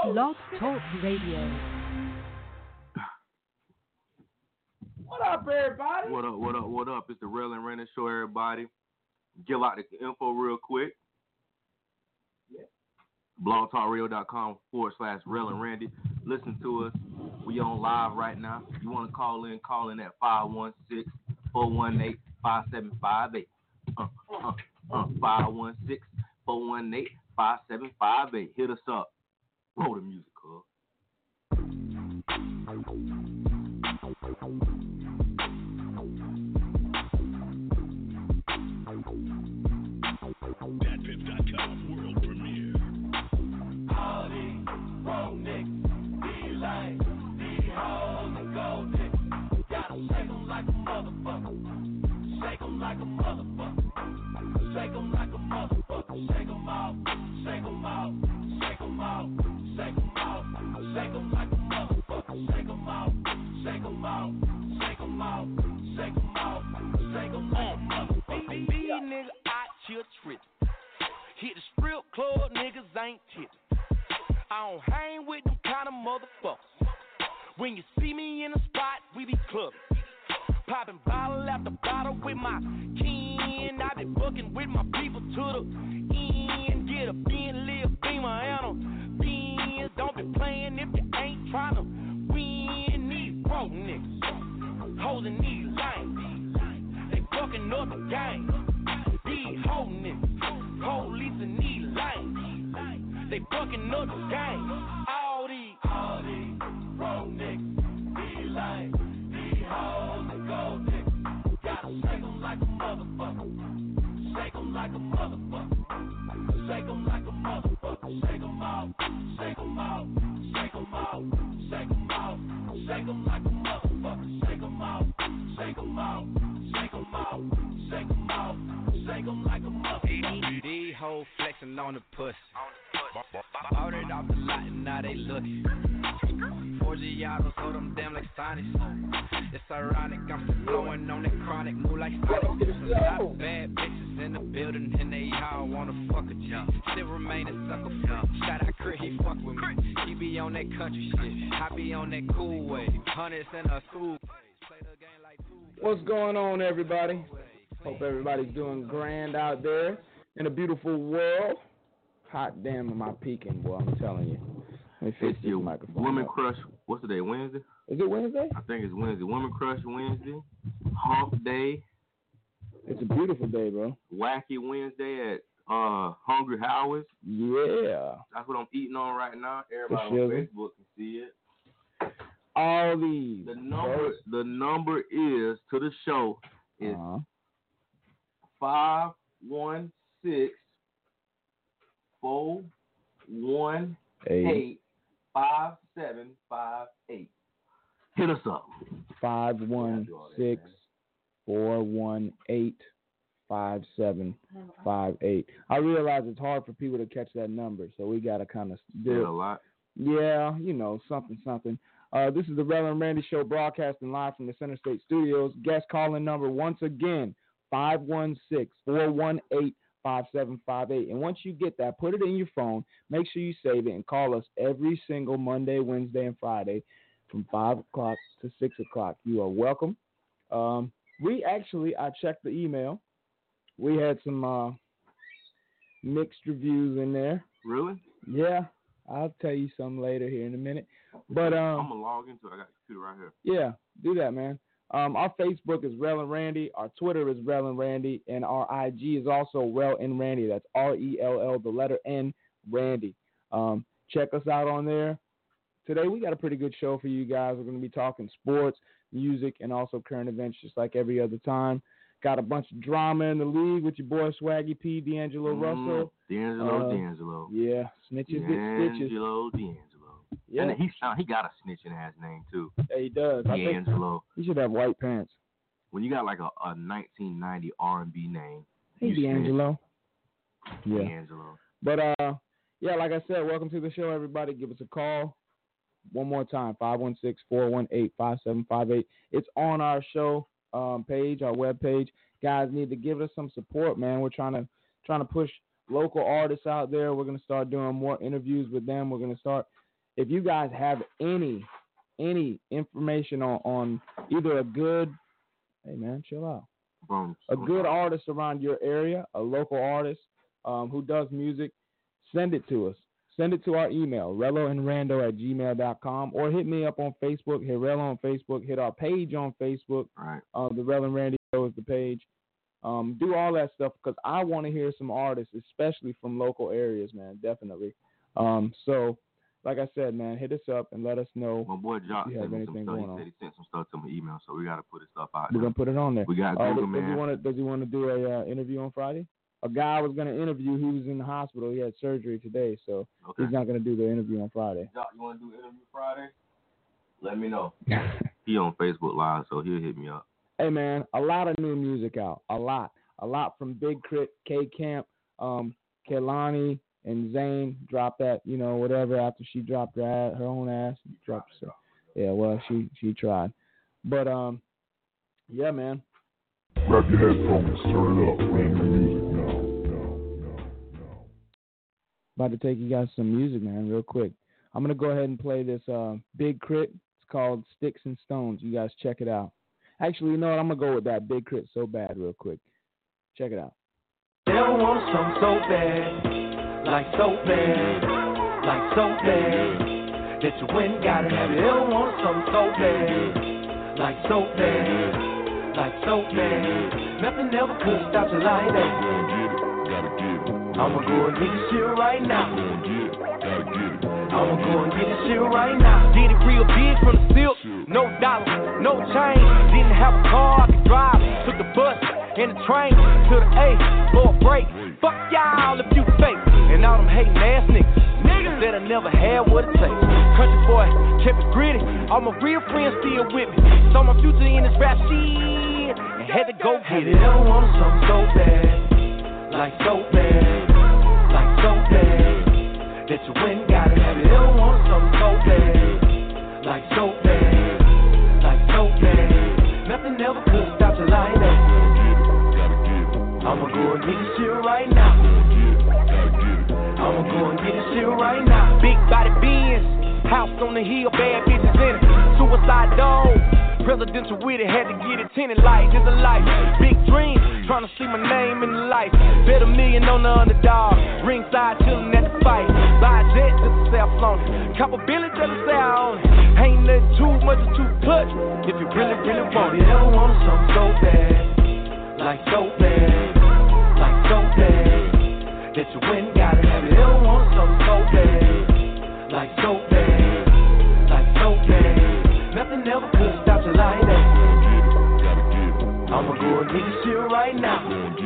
Blog Talk Radio. What up, everybody? What up, what up, what up? It's the Real and Randy Show, everybody. Give out the info real quick. Yeah. blogtalkradio.com/Real and Randy. Listen to us. We on live right now. You want to call in at 516-418-5758. 516-418-5758. Hit us up. Roll the music, cuz. DatPiff.com world premiere. All these wrong niggas, these lame, these hoes and gold niggas. Gotta shake 'em like a motherfucker. Shake 'em like a motherfucker. Shake 'em like a motherfucker. Shake 'em out, shake 'em out, shake 'em out, shake 'em out. Shake 'em like a motherfucker. Shake 'em out, shake 'em out, shake 'em out, shake 'em out. Shake 'em like a motherfucker. These niggas out here trippin'. Hit the strip club, niggas ain't tippin'. I don't hang with them kind of motherfuckers. When you see me in the spot, we be clubbing. Popping bottle after bottle with my kin. I be fucking with my people to the end. Get a Bentley, a Beamer, and a Benz. Don't be playing if you ain't tryna win. These broke niggas, holding these lanes. They fucking up the game. These hoe niggas, police and these lanes. They fucking up the game. All these broke niggas, these lame, these hoes and gold niggas. Gotta shake 'em like a motherfucker. Shake 'em like a motherfucker. Shake 'em like a motherfucker. Shake 'em out, shake 'em out, shake 'em out, shake 'em out. Shake 'em like a motherfucker. Shake 'em out, shake 'em out, shake 'em out, shake 'em out. Shake 'em like a motherfucker. These hoes flexing on the pussy. Bought it off the lot and now they looking. 4 Giottos, hold them damn like Sonic. It's ironic, I'm still blowing on that chronic, move like Sonic. There's a lot of bad bitches in the building and they all wanna fuck a G. Still remain a sucker free. Shout out Crit, he fuck with me. He be on that country shit, I be on that cool way. Hundreds in a school. What's going on, everybody? Hope everybody's doing grand out there in a beautiful world. Hot damn, am I peaking, boy? I'm telling you. Let me fix this microphone. Women up. Crush. What's today? Wednesday? Is it Wednesday? I think it's Wednesday. Women Crush Wednesday. Hump Day. It's a beautiful day, bro. Wacky Wednesday at Hungry Howard's. Yeah. That's what I'm eating on right now. Everybody on Facebook can see it. All these. The number is to the show is 516-418-5758. Hit us up. 516-418-5758. I realize it's hard for people to catch that number, so we got to kind of do a lot. Yeah, you know, something. This is the Real and Randy Show, broadcasting live from the Center State Studios. Guest calling number once again, 516-418-5758. And once you get that, put it in your phone. Make sure you save it and call us every single Monday, Wednesday, and Friday from 5 o'clock to 6 o'clock. You are welcome. I checked the email. We had some mixed reviews in there. Really? Yeah. I'll tell you some later here in a minute. But I'm going to log into it. I got the computer right here. Yeah, do that, man. Our Facebook is Rel and Randy. Our Twitter is Rel and Randy. And our IG is also Rel and Randy. That's RELL, the letter N, Randy. Check us out on there. Today we got a pretty good show for you guys. We're going to be talking sports, music, and also current events just like every other time. Got a bunch of drama in the league with your boy Swaggy P, D'Angelo Russell. D'Angelo. Yeah, snitches get stitches. D'Angelo. Yeah. And he got a snitching ass name too. Yeah, he does. D'Angelo. He should have white pants. When you got like a 1990 R&B name. Hey, D'Angelo. Yeah. D'Angelo. But yeah, like I said, welcome to the show, everybody. Give us a call. One more time, 516-418-5758. It's on our show page, our webpage. Guys need to give us some support, man. We're trying to push local artists out there. We're going to start doing more interviews with them. We're going to start if you guys have any information on either a good, hey man, chill out, a good artist around your area, a local artist who does music, send it to us. Send it to our email, relloandrando@gmail.com, or hit me up on Facebook. Hit Rello on Facebook. Hit our page on Facebook. Right. The Rello and Randy Show is the page. Do all that stuff because I want to hear some artists, especially from local areas, man. Definitely. So, like I said, man, hit us up and let us know. My boy Jock if you have sent me some anything stuff. going He on. said he sent some stuff to my email, so we got to put his stuff out We're going to put it on there. We got Google, man. Does he want to do a interview on Friday? A guy I was going to interview, he was in the hospital. He had surgery today, so he's not going to do the interview on Friday. Jock, you want to do the interview Friday? Let me know. He on Facebook Live, so he'll hit me up. Hey, man, a lot of new music out. A lot from Big Crit, K Camp, Kehlani, and Zane dropped that, whatever after she dropped her own ass. Yeah, well, she tried. But, yeah, man. Grab your headphones, turn it up, brand new music now. About to take you guys some music, man, real quick. I'm going to go ahead and play this Big Crit. It's called Sticks and Stones. You guys check it out. Actually, you know what? I'm going to go with that Big Crit So Bad real quick. Check it out. They want some so bad, like so bad, that you went and got it. They want some so bad, like so bad, nothing ever could stop you like that. I'ma go and get this shit right now. I'ma go and get this shit right now. Did it real big from the silk, no dollars, no change. Didn't have a car I could drive, took the bus and the train to the A for a break. Fuck y'all if you fake, and all them hating ass niggas that I never had what it takes. Country boy, kept it gritty, all my real friends still with me. Saw my future in this rap shit, and had to go get it. They want something so bad, like so bad, that you went and got it. They want something so bad, like so bad, nothing ever could stop you like that. I'ma go and get this shit right now. I'ma go and get this shit right now. Big body Benz, house on the hill, bad bitches in it. Suicide dog, presidential with it, had to get it tinted like it's a life. Big dream, trying to see my name in the life. Bet $1 million on the underdog, ringside chillin' at the fight. Buy a jet just to say I flown it, cop a Billy just to say I own it. Ain't nothing too much or too clutch if you really, really want it. They want something so bad, like so bad, that you went and got it. They want something so bad, like so bad, nothing ever could stop you like that. I'ma go and get this shit right now.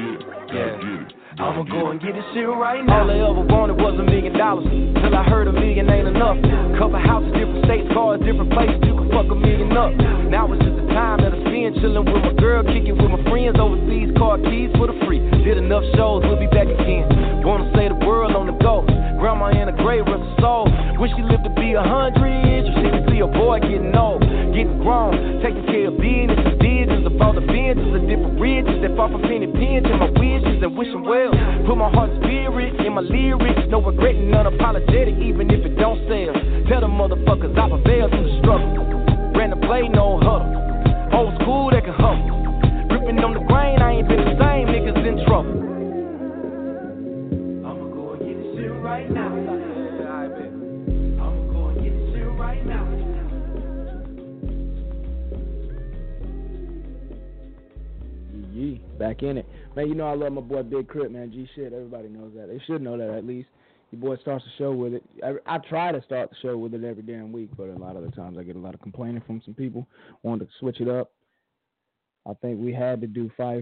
I'ma go and get this shit right now. All I ever wanted was $1 million, till I heard $1 million ain't enough. Couple houses, different states, cars, different places, you can fuck $1 million up. Now it's just the time that I spend chillin' with my girl, kicking with my friends overseas, car keys for the free. Did enough shows, we'll be back again. Wanna say the world on the go. Grandma in a grave, rest her soul. Wish she lived to be 100. You see me see a boy getting old, getting grown, taking care of business and visions of all the vengeance of different riches that fall from penny pins and my wishes and wishing well. Put my heart and spirit in my lyrics, no regretting, unapologetic, even if it don't sell. Tell them motherfuckers I prevailed through the struggle. Ran the play, no huddle. Old school that can hustle. Ripping on the grain, I ain't been the same, niggas in trouble. I'ma go and get this shit right now. I'ma go and get this shit right now. Yee, back in it. Man, you know I love my boy Big Crit, man. G shit, everybody knows that. They should know that at least. Your boy starts the show with it. I try to start the show with it every damn week, but a lot of the times I get a lot of complaining from some people wanting to switch it up. I think we had to do Fife.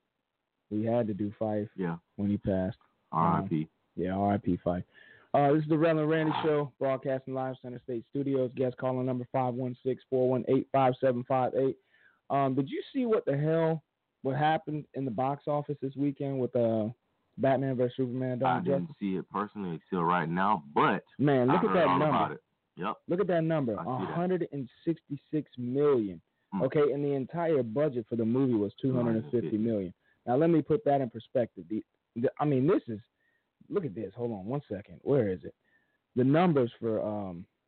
Yeah. When he passed. R.I.P. Yeah, R.I.P. Fife. This is the Rello and Randy Show, broadcasting live, Center State Studios. Guest calling number 516-418-5758. Did you see what happened in the box office this weekend with Batman vs. Superman? I didn't see it personally until right now, but man, look at that number. About it. Yep. Look at that number, $166 million. Okay, and the entire budget for the movie was $250 million. Now let me put that in perspective. Look at this. Hold on one second. Where is it? The numbers for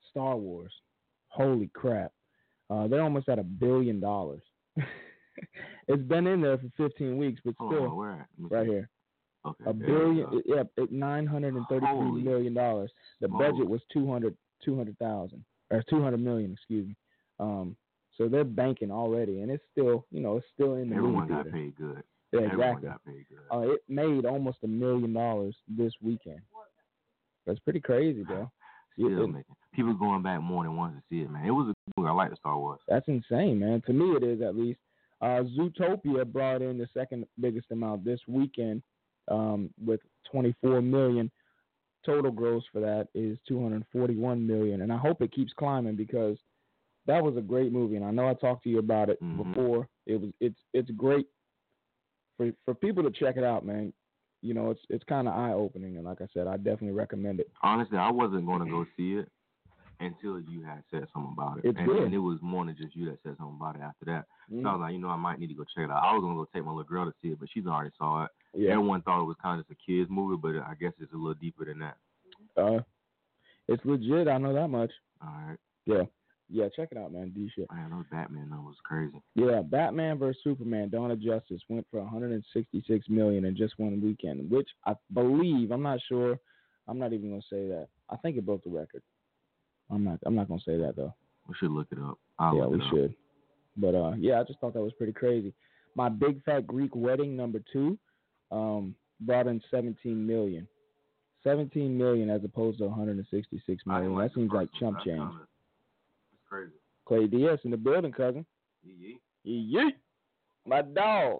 Star Wars. Holy crap. They're almost at $1 billion. It's been in there for 15 weeks, but Hold still, on, where at? right here. Okay. $1 billion, yeah, $933 million. The budget was 200,000 or 200 million, excuse me. So they're banking already, and it's still, it's still in the Everyone movie got theater. paid good. Yeah, Everyone exactly. got paid good. It made almost $1 million this weekend. That's pretty crazy, bro. Still making. People going back more than once to see it, man. It was a good movie. I like the Star Wars. That's insane, man. To me, it is at least. Zootopia brought in the second biggest amount this weekend with 24 million. Total gross for that is 241 million, and I hope it keeps climbing because that was a great movie, and I know I talked to you about it before. It's great for people to check it out, man. It's kind of eye opening, and like I said, I definitely recommend it. Honestly, I wasn't going to go see it until you had said something about it. And it was more than just you that said something about it after that. So I was like, I might need to go check it out. I was going to go take my little girl to see it, but she's already saw it. Yeah. Everyone thought it was kind of just a kid's movie, but I guess it's a little deeper than that. It's legit. I know that much. All right. Yeah. Yeah, check it out, man. D shit. Man, those Batman numbers crazy. Yeah, Batman vs. Superman, Dawn of Justice went for 166 million in just one weekend, which I believe, I'm not sure, I'm not even going to say that. I think it broke the record. I'm not going to say that, though. We should look it up. We should. But, I just thought that was pretty crazy. My Big Fat Greek Wedding #2 brought in 17 million. 17 million as opposed to 166 million. That seems like chump change. That's crazy. Clay Diaz in the building, cousin. Yee. My dog.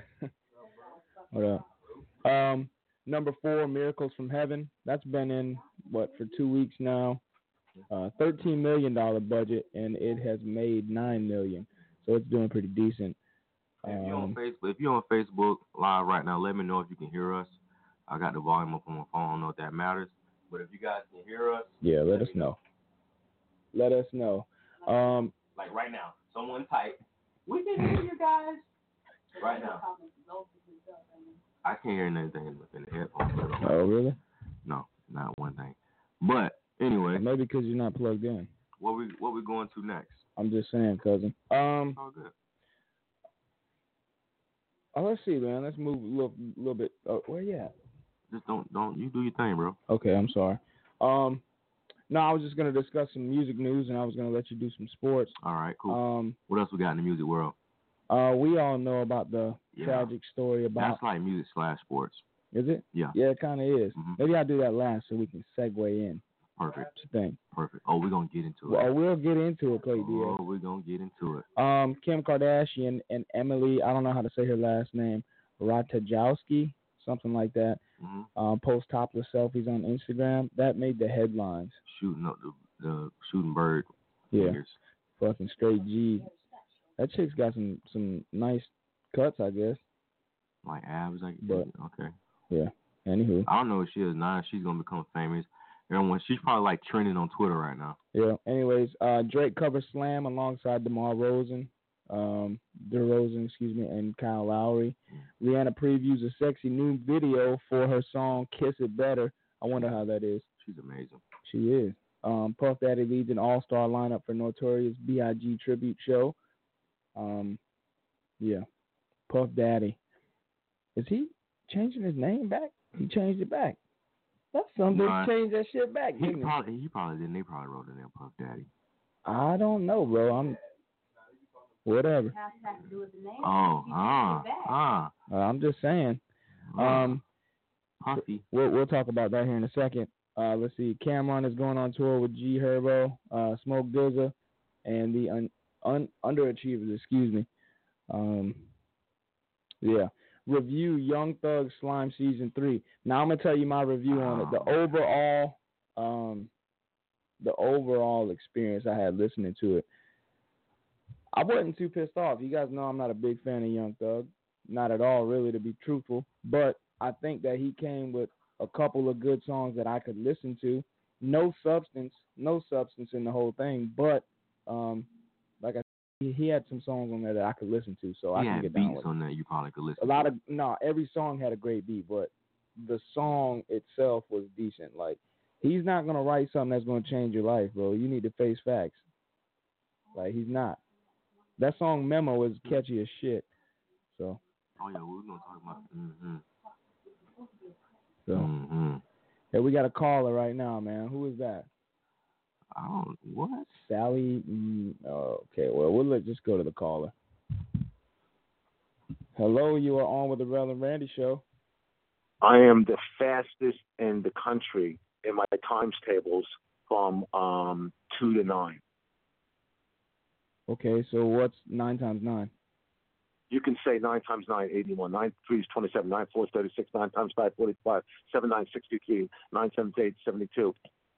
What up? #4, Miracles from Heaven. That's been in, for 2 weeks now. $13 million budget, and it has made $9 million. So it's doing pretty decent. If you're on Facebook Live right now, let me know if you can hear us. I got the volume up on my phone. I don't know if that matters. But if you guys can hear us, let us know. Let us know. Like right now, someone type, we can hear you guys. Right now. I can't hear anything in the headphones. Oh, really? No, not one thing. But anyway. Maybe because you're not plugged in. What we going to next? I'm just saying, cousin. All good. Let's see, man. Let's move a little bit. Where you at? Just don't. You do your thing, bro. Okay, I'm sorry. No, I was just gonna discuss some music news, and I was gonna let you do some sports. All right, cool. What else we got in the music world? We all know about the tragic story about. That's like music / sports. Is it? Yeah. Yeah, it kind of is. Mm-hmm. Maybe I'll do that last so we can segue in. Perfect. Thing. Perfect. Oh, we're gonna get into it. Well, we'll get into it, Clay Diaz. Oh, we're gonna get into it. Kim Kardashian and Emily, I don't know how to say her last name, Ratajkowski, something like that. Mm-hmm. Post topless selfies on Instagram. That made the headlines. Shooting up the shooting bird. Yeah. Fingers. Fucking straight G. That chick's got some nice cuts, I guess. Like abs, like. But okay. Yeah. Anywho. I don't know if she is now. She's gonna become famous. She's probably like trending on Twitter right now. Yeah. Anyways, Drake covers Slam alongside DeRozan, and Kyle Lowry. Rihanna previews a sexy new video for her song "Kiss It Better." I wonder how that is. She's amazing. She is. Puff Daddy leads an all-star lineup for Notorious B.I.G. tribute show. Yeah. Puff Daddy. Is he changing his name back? He changed it back. That's something to change that shit back. He probably didn't. They probably wrote it in Puff Daddy. I don't know, bro. Whatever. I'm just saying. Puffy. We'll talk about that here in a second. Let's see. Cameron is going on tour with G Herbo, Smoke DZA, and the Underachievers. Excuse me. Yeah. Review Young Thug Slime Season 3. Now I'm gonna tell you my review on it. The overall experience I had listening to it. I wasn't too pissed off. You guys know I'm not a big fan of Young Thug. Not at all, really, to be truthful. But I think that he came with a couple of good songs that I could listen to. No substance in the whole thing. But like I said, he had some songs on there that I could listen to, so I can get down with it. Beats on there you probably could listen. Every song had a great beat, but the song itself was decent. Like He's not gonna write something that's gonna change your life, bro. You need to face facts. Like, he's not. That song Memo is catchy as shit. So. Oh yeah, we're gonna talk about. So. Hey, we got a caller right now, man. Who is that? What? Sally. Okay, well, we'll just go to the caller. Hello, you are on with the Rel and Randy show. I am the fastest in the country in my times tables from 2 to 9. Okay, so what's 9 times 9? You can say 9 times 9, 81. 9 3 27. 9 4 36. 9 times 5, 45. 7 9, 63. 9 times 8, 72.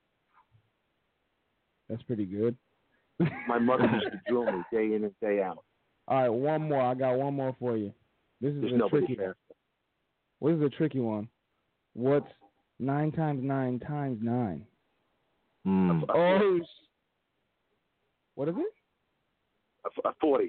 That's pretty good. My mother used to drill me day in and day out. All right, one more. I got one more for you. This is a tricky one. What is a tricky one? What's 9 times 9 times 9? Oh, what is it? 40.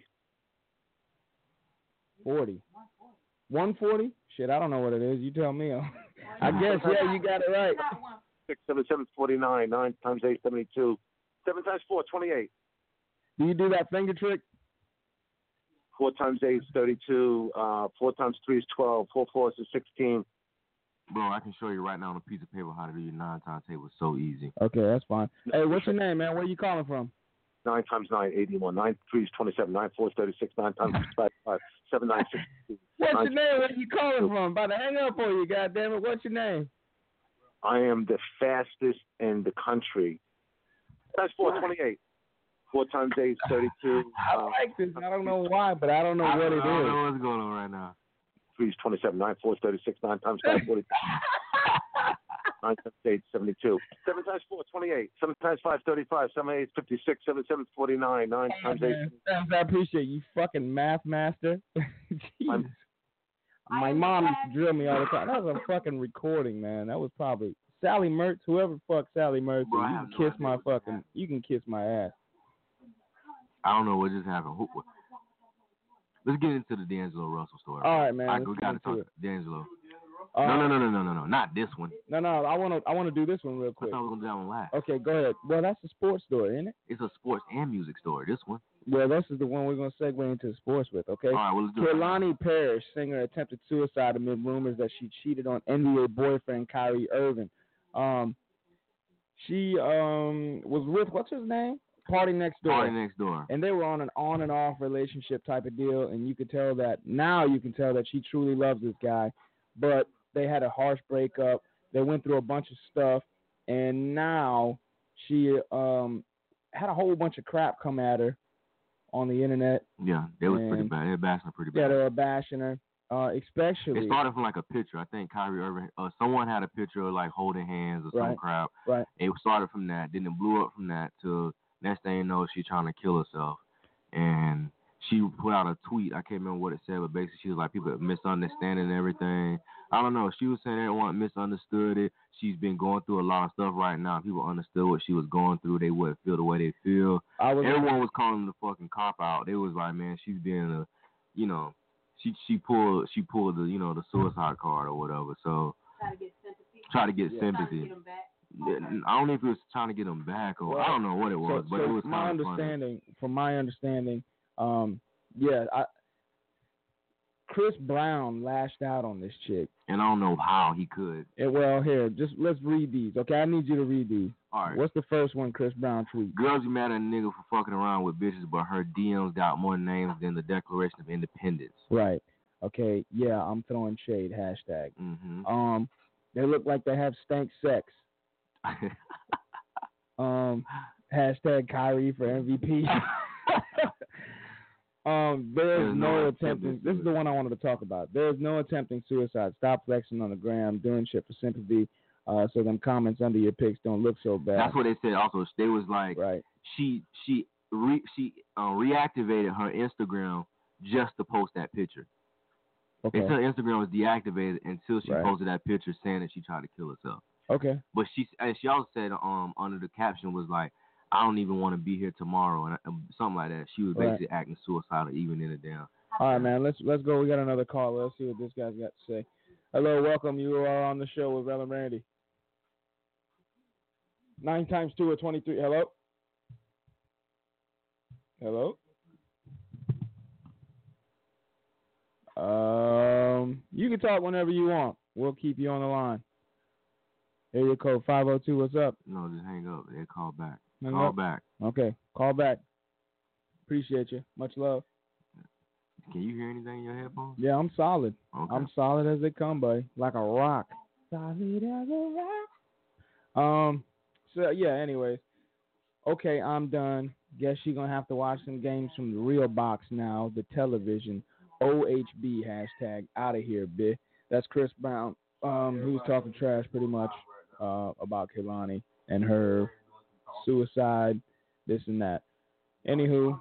40. 140? Shit, I don't know what it is. You tell me. I guess, yeah, you got it right. 6, 7, 7, 49. 9 times 8, 72. 7 times 4, 28. Do you do that finger trick? 4 times 8 is 32. 4 times 3 is 12. 4 4 is 16. Bro, I can show you right now on a piece of paper how to do your 9 times table. It's so easy. Okay, that's fine. Hey, what's your name, man? Where are you calling from? 9 times 9, 81. 9 3 is 27. 9 4 is 36. 9 times 6, 5. 7 9, 62. What's your name? Where are you calling from? About to hang up on you, goddammit. What's your name? I am the fastest in the country. That's 428. 4 times 8 is 32. I like this. I don't know why, but I don't know what it is. I don't know what's going on right now. 3 is 27. 9 4 is 36. 9 times 5 is 40. 9 times 8 is 72. 7 times 4 is 28. 7 times 5 is 35. 7 8 is 56. 7 7 is 49. 9 times 8 is... I appreciate you, fucking math master. Jesus. My mom used to drill me all the time. That was a fucking recording, man. That was probably Sally Mertz. Whoever fucked Sally Mertz, bro, you can kiss my fucking... You can kiss my ass. I don't know what just happened. Let's get into the D'Angelo Russell story. All right, man. We gotta talk D'Angelo. No, not this one. No, I wanna do this one real quick. I thought we were gonna do that one last. Okay, go ahead. Well, that's a sports story, isn't it? It's a sports and music story. This one. Well, this is the one we're gonna segue into sports with. Okay. All right, well, let's do Kehlani Parrish, singer, attempted suicide amid rumors that she cheated on NBA boyfriend Kyrie Irving. She was with what's his name? Party Next Door. And they were on an on and off relationship type of deal, and you can tell that she truly loves this guy, but they had a harsh breakup. They went through a bunch of stuff, and now she had a whole bunch of crap come at her on the internet. Yeah, they was pretty bad. They were bashing her pretty bad. Yeah, they were bashing her, especially. It started from like a picture. I think Kyrie Irving, someone had a picture of like holding hands or some crap. Right. It started from that. Then it blew up from that to next thing you know, she's trying to kill herself. And she put out a tweet. I can't remember what it said, but basically she was like, people misunderstanding everything. I don't know. She was saying everyone misunderstood it. She's been going through a lot of stuff right now. People understood what she was going through. They wouldn't feel the way they feel. Everyone was calling the fucking cop out. They was like, man, she's being she pulled the, the suicide card or whatever. So try to get sympathy. I don't know if it was trying to get him back or I don't know what it was, but it was kind of funny. From my understanding, Chris Brown lashed out on this chick. And I don't know how he could. Here, let's read these. Okay, I need you to read these. All right. What's the first one Chris Brown tweets? Girls be mad at a nigga for fucking around with bitches, but her DMs got more names than the Declaration of Independence. Right. Okay, yeah, I'm throwing shade, hashtag. Mm-hmm. They look like they have stank sex. Hashtag Kyrie for MVP. There's no attempting. This is the one I wanted to talk about. There's no attempting suicide. Stop flexing on the gram, doing shit for sympathy, so them comments under your pics don't look so bad. That's what they said. Also, they was like, she reactivated her Instagram just to post that picture. Okay. Until Instagram was deactivated until she posted that picture saying that she tried to kill herself. Okay. But she also said under the caption was like, I don't even want to be here tomorrow, and something like that. She was basically acting suicidal even in the damn. All right, man. Let's go. We got another call. Let's see what this guy's got to say. Hello, welcome. You are on the show with Rel and Randy. 9 times 2 or 23. Hello? Hello? You can talk whenever you want. We'll keep you on the line. Area code 502. What's up? No, just hang up. They call back. Call back. Okay, call back. Appreciate you. Much love. Can you hear anything in your headphones? Yeah, I'm solid. Okay. I'm solid as they come, buddy. Like a rock. Solid as a rock. So yeah. Anyways, okay, I'm done. Guess you're gonna have to watch some games from the real box now. The television. OHB hashtag out of here, bitch. That's Chris Brown. Who's talking trash pretty much about Kehlani and her suicide, this and that. Anywho,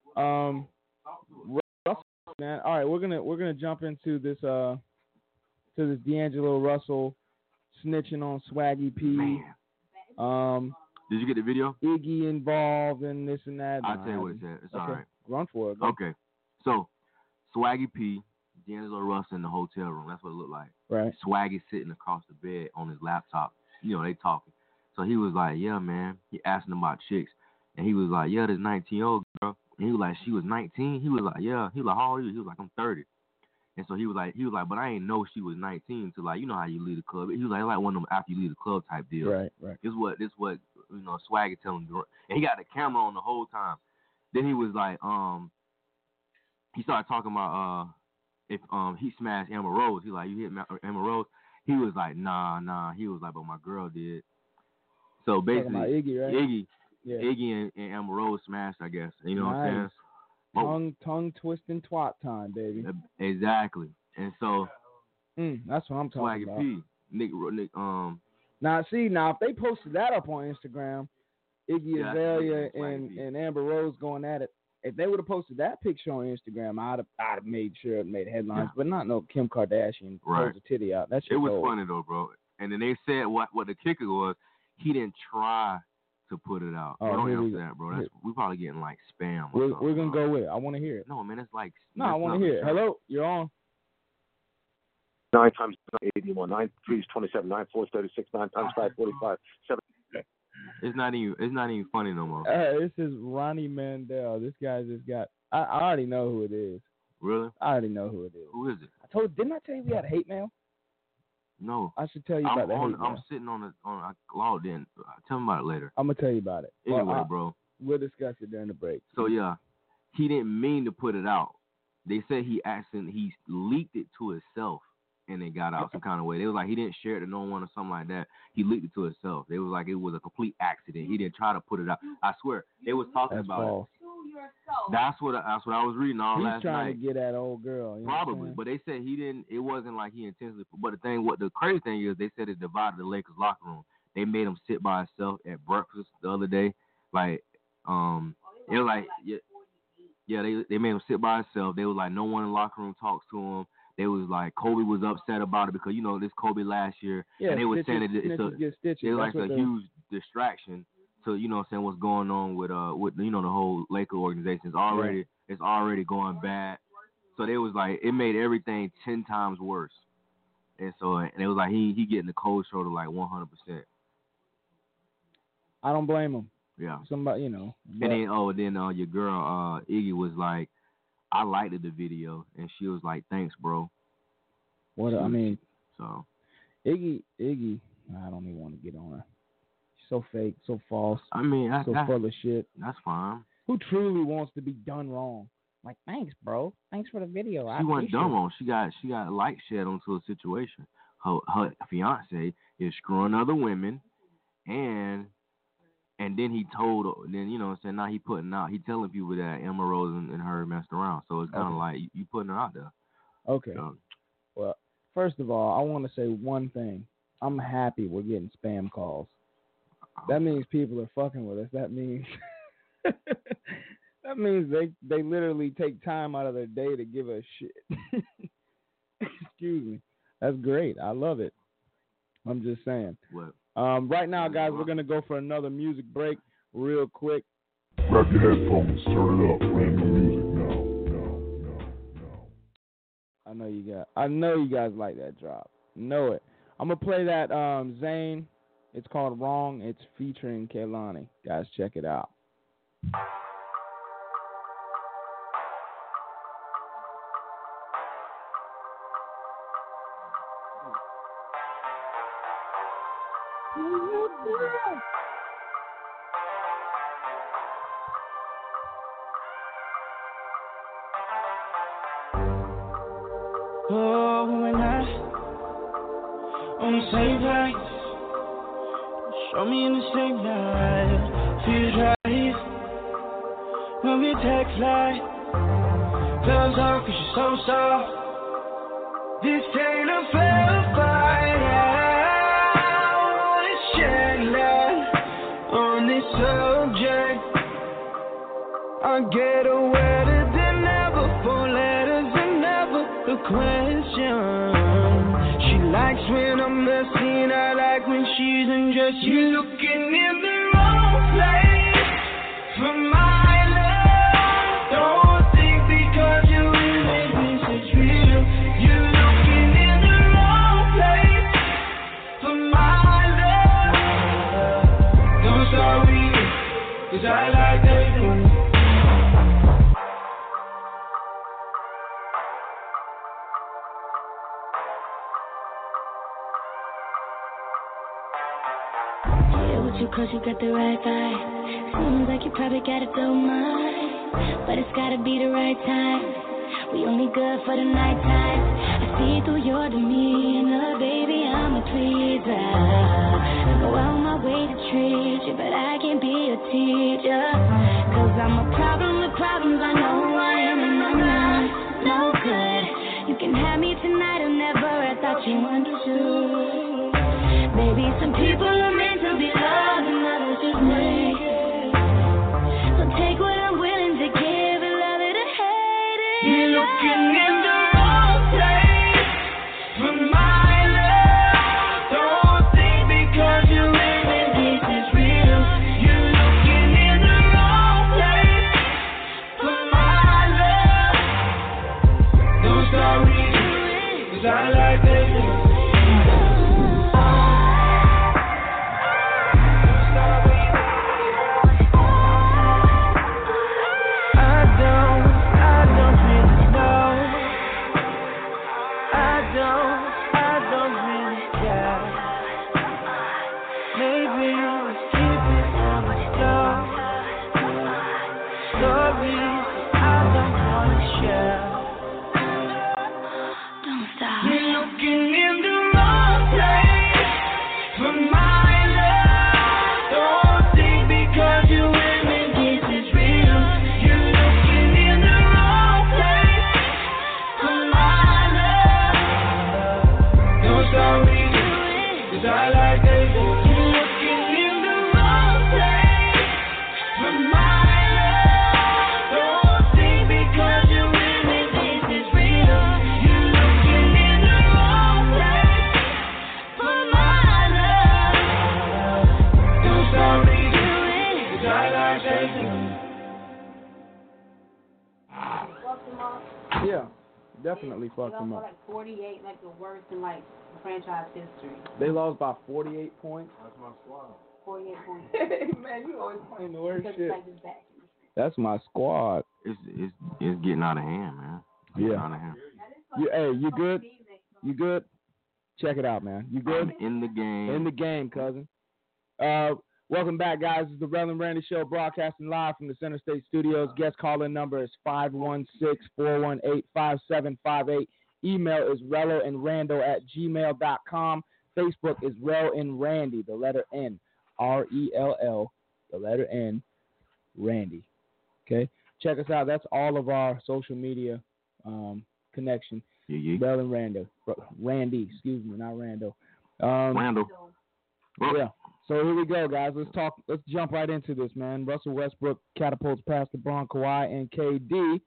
Russell, man. All right, we're gonna jump into this to this D'Angelo Russell snitching on Swaggy P. Man. Did you get the video? Iggy involved and this and that. I'll tell you what it said. It's okay. all right. Run for it. Okay. So Swaggy P, D'Angelo Russell in the hotel room. That's what it looked like. Right. Swaggy sitting across the bed on his laptop. You know, they talking. So he was like, yeah, man. He asking him about chicks. And he was like, yeah, this 19-year-old girl. And he was like, she was 19? He was like, yeah. He was like, how old are you? He was like, I'm 30. And so he was like, but I ain't know she was 19 until, like, you know how you leave the club. He was like one of them after you leave the club type deal. Right. This what you know, Swaggy telling him. And he got the camera on the whole time. Then he was like, he started talking about if he smashed Amber Rose. He like, you hit Amber Rose? He was like, nah. He was like, but my girl did. So basically, talking about Iggy, right? Iggy and Amber Rose smashed, I guess. You know what I'm saying? Tongue twisting twat time, baby. Exactly. And so that's what I'm talking about. Swaggy P, Nick. Now if they posted that up on Instagram, Iggy Azalea and Amber Rose going at it. If they would have posted that picture on Instagram, I'd have made sure it made headlines, but not no Kim Kardashian pulls a titty out. That shit it was old. funny though, bro. And then they said what the kicker was, he didn't try to put it out. Oh, don't answer that, bro. We're probably getting like spam. We're gonna go with it. I want to hear it. No, man, it's like I want to hear it. Hello, you're on. 9 times 81, 9 3 is 27, 9 4 is 36, 9 times 5 45, 7. It's not even funny no more. This is Ronnie Mandel. This guy just got. I already know who it is. Really? I already know who it is. Who is it? Didn't I tell you we had hate mail? No. I should tell you about that. I'm sitting on I logged in. Tell me about it later. I'm gonna tell you about it. Anyway, bro. We'll discuss it during the break. So yeah, he didn't mean to put it out. They said he leaked it to himself and it got out some kind of way. They was like he didn't share it to no one or something like that. He leaked it to himself. They was like it was a complete accident. He didn't try to put it out. I swear they was talking about false. it. That's what I was reading all last night. He's trying to get that old girl. Probably, but they said he didn't. It wasn't like he intentionally. But the crazy thing is, they said it divided the Lakers locker room. They made him sit by himself at breakfast the other day. Like, it was like, they made him sit by himself. They was like, no one in the locker room talks to him. They was like, Kobe was upset about it because this Kobe last year, and they were saying it's a huge distraction to what's going on with the whole Laker organization. It's already going bad. So they was like, it made everything 10 times worse. And so it was like he getting the cold shoulder like 100%. I don't blame him. Yeah. Somebody, And then your girl Iggy was like, I liked the video, and she was like, thanks, bro. So Iggy, I don't even want to get on her. She's so fake, so false. I mean, so full of shit. That's fine. Who truly wants to be done wrong? Like, thanks, bro. Thanks for the video. She wasn't done wrong. She got light shed onto a situation. Her fiance is screwing other women, and then he told, now he putting out, he telling people that Emma Rose and her messed around. So it's kind of like you putting her out there. Okay. Well, first of all, I want to say one thing. I'm happy we're getting spam calls. That means people are fucking with us. That means they literally take time out of their day to give us shit. Excuse me. That's great. I love it. I'm just saying. What? Right now, guys, we're going to go for another music break real quick. Grab your headphones, turn it up, brand new music now. I know you guys like that drop. Know it. I'm going to play that Zayn It's called Wrong. It's featuring Kehlani. Guys, check it out. Oh, we're not on the same page. Show me in the same light. Feels right when we take flight. Close off 'cause you're so soft. This ain't a fair fight. I wanna shed light on this subject. I get wetter than ever. 4 letters and never a question. She likes when I'm messing. I like when she's undressed. You're looking in the wrong place for my love. Don't think because you're in this it's real. You're looking in the wrong place for my love. Don't start reading, 'cause I like everything. Cause you got the right vibe. Seems like you probably got it through mine, but it's gotta be the right time. We only good for the night time. I see through your demeanor, baby, I'm a pleaser. I go out my way to treat you, but I can't be a teacher. Cause I'm a problem with problems, I know I am, and I'm not no good. You can have me tonight or never, I thought you understood. Baby, some people are meant to be loved and others just made. So take what I'm willing to give and love it or hate it. You're looking in the wrong place for my love. Don't think because you're in this is real. You're looking in the wrong place for my love. Don't start reading, 'cause I like this. Definitely fucked them up. Like 48, like the worst in like franchise history. They lost by 48 points. That's my squad. 48 points. Man, you always playing the worst shit. Like that's my squad. It's getting out of hand, man. Yeah. Out of hand. You good? You good? Check it out, man. You good? I'm in the game. In the game, cousin. Welcome back, guys. This is the Rel and Randy Show, broadcasting live from the Center State Studios. Guest calling number is 516-418-5758. Email is relloandrando@gmail.com. Facebook is Rel and Randy, the letter N, RELL, the letter N, Randy. Okay? Check us out. That's all of our social media connection. Rel and Rando. Randy, excuse me, not Rando. Randall. Yeah. So here we go, guys. Let's jump right into this, man. Russell Westbrook catapults past LeBron, Kawhi, and KD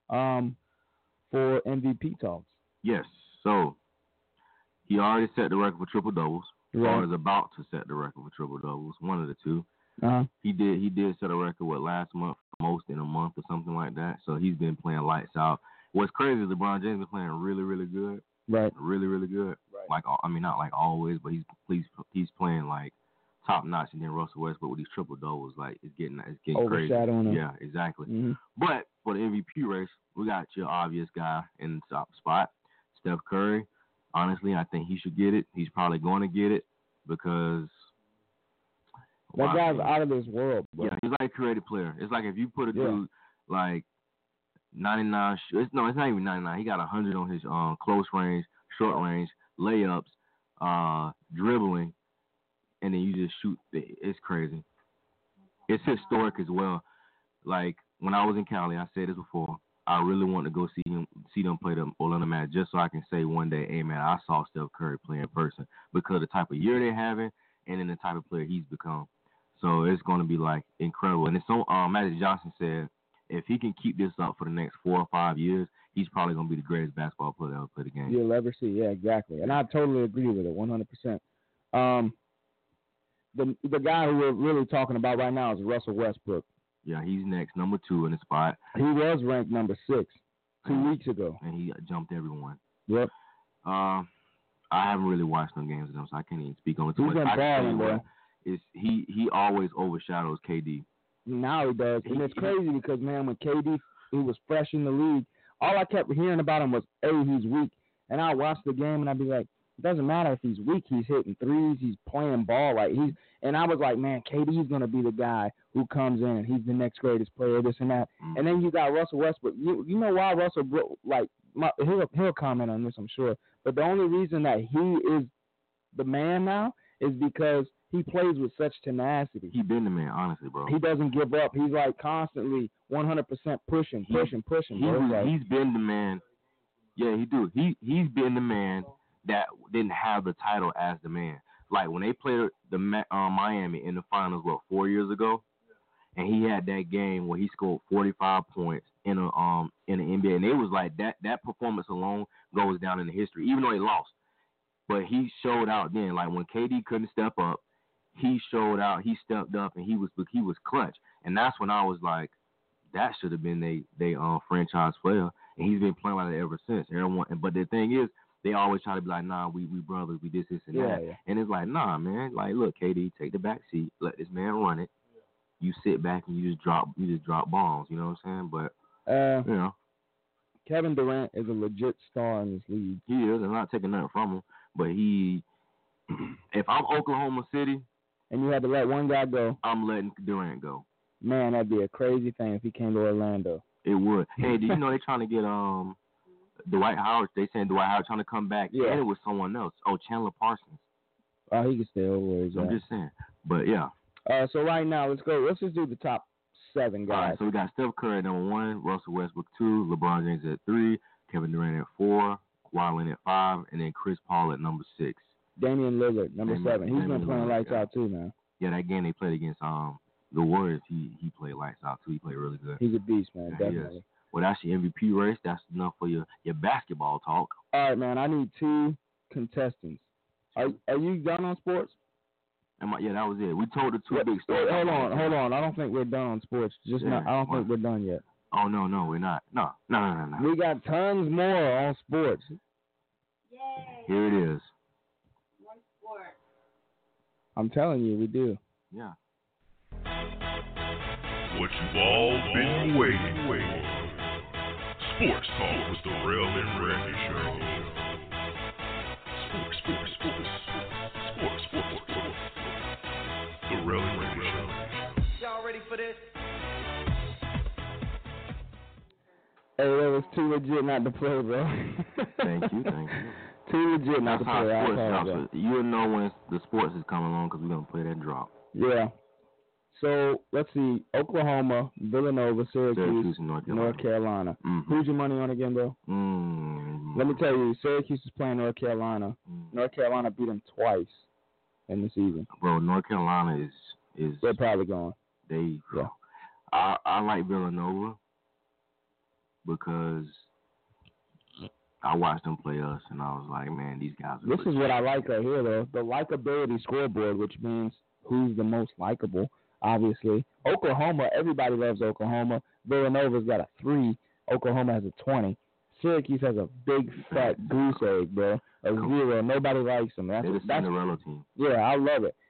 for MVP talks. Yes. So he already set the record for triple doubles. Right. Or is about to set the record for triple doubles. One of the two. Uh-huh. He did set a record last month, most in a month or something like that. So he's been playing lights out. What's crazy is LeBron James been playing really, really good. Right. Really, really good. Right. Like, I mean, not like always, but he's playing like top notch, and then Russell Westbrook with these triple doubles, like it's getting overshadowing crazy. him. Yeah, exactly. Mm-hmm. But for the MVP race, we got your obvious guy in the top spot, Steph Curry. Honestly, I think he should get it. He's probably going to get it because that guy's out of this world, bro. Yeah, he's like a creative player. It's like if you put a dude like 99. It's not even 99. He got 100 on his close range, short range, layups, dribbling, and then you just shoot. It's crazy. It's historic as well. Like when I was in Cali, I said this before. I really want to go see them play the Orlando Magic just so I can say one day, hey man, I saw Steph Curry play in person because of the type of year they're having and then the type of player he's become. So it's going to be like incredible. And it's so Magic Johnson said if he can keep this up for the next 4 or 5 years, he's probably going to be the greatest basketball player to ever play the game. You'll ever see, yeah, exactly. And I totally agree with it, 100%. The guy who we're really talking about right now is Russell Westbrook. Yeah, he's next, number 2 in the spot. He was ranked number 6 2 weeks ago. And he jumped everyone. Yep. I haven't really watched no games of them, so I can't even speak on it. He's been balling, bro. He always overshadows KD. Now he does. And it's crazy because, man, when KD he was fresh in the league, all I kept hearing about him was, hey, he's weak. And I watch the game and I'd be like, it doesn't matter if he's weak. He's hitting threes. He's playing ball. And I was like, man, KD's going to be the guy who comes in. He's the next greatest player, this and that. And then you got Russell Westbrook. You know why Russell, he'll comment on this, I'm sure. But the only reason that he is the man now is because he plays with such tenacity. He's been the man, honestly, bro. He doesn't give up. He's like constantly 100% pushing, bro. He's been the man. Yeah, he do. He's been the man that didn't have the title as the man. Like when they played the Miami in the finals, 4 years ago, and he had that game where he scored 45 points in the NBA, and it was like that performance alone goes down in the history, even though they lost. But he showed out then. Like when KD couldn't step up, he showed out. He stepped up, and he was clutch. And that's when I was like, that should have been they franchise player, and he's been playing like that ever since. But the thing is, they always try to be like, nah, we brothers, we this and that. Yeah. And it's like, nah, man. Like, look, KD, take the back seat, let this man run it. You sit back and you just drop bombs. You know what I'm saying? But you know, Kevin Durant is a legit star in this league. He is. I'm not taking nothing from him, but if I'm Oklahoma City, and you had to let one guy go, I'm letting Durant go. Man, that'd be a crazy thing if he came to Orlando. It would. Hey, do you know they're trying to get Dwight Howard? They saying Dwight Howard trying to come back. Yeah. And it was someone else. Oh, Chandler Parsons. Oh, he can stay over where he's at. I'm just saying. But yeah. So right now, let's go. Let's just do the top 7 guys. All right, so we got Steph Curry at number 1, Russell Westbrook 2, LeBron James at 3, Kevin Durant at 4, Kawhi Leonard at 5, and then Chris Paul at number 6. Damian Lillard, number 7. He's been playing lights out too, man. Yeah, that game they played against the Warriors, he played lights out too. He played really good. He's a beast, man. Yeah, definitely. Well, that's your MVP race. That's enough for your basketball talk. All right, man. I need 2 contestants. Are you done on sports? Yeah, that was it. We told the 2 big stories. Hold on. I don't think we're done on sports. I don't think we're done yet. Oh no, we're not. No. We got tons more on sports. Yay! Here it is. More sports. I'm telling you, we do. Yeah. What you've all been waiting for. Sports Talk with the Rel and Randy Show. Sports. The Rel and Randy Show. Y'all ready for this? Hey, that was too legit not to play, bro. Thank you. Too legit not to play. You'll know when the sports is coming along because we're going to play that drop. Yeah. So, let's see. Oklahoma, Villanova, Syracuse North Carolina. Mm-hmm. Who's your money on again, bro? Let me tell you, Syracuse is playing North Carolina. North Carolina beat them twice in the season. Bro, North Carolina is they're probably going. I like Villanova because I watched them play us, and I was like, man, these guys are This is what I like right here, though. The likability scoreboard, which means who's the most likable, obviously. Oklahoma, everybody loves Oklahoma. Villanova's got a 3. Oklahoma has a 20. Syracuse has a big, fat goose egg, bro. A 0. Nobody likes them. That's the Cinderella team. Yeah, I love it.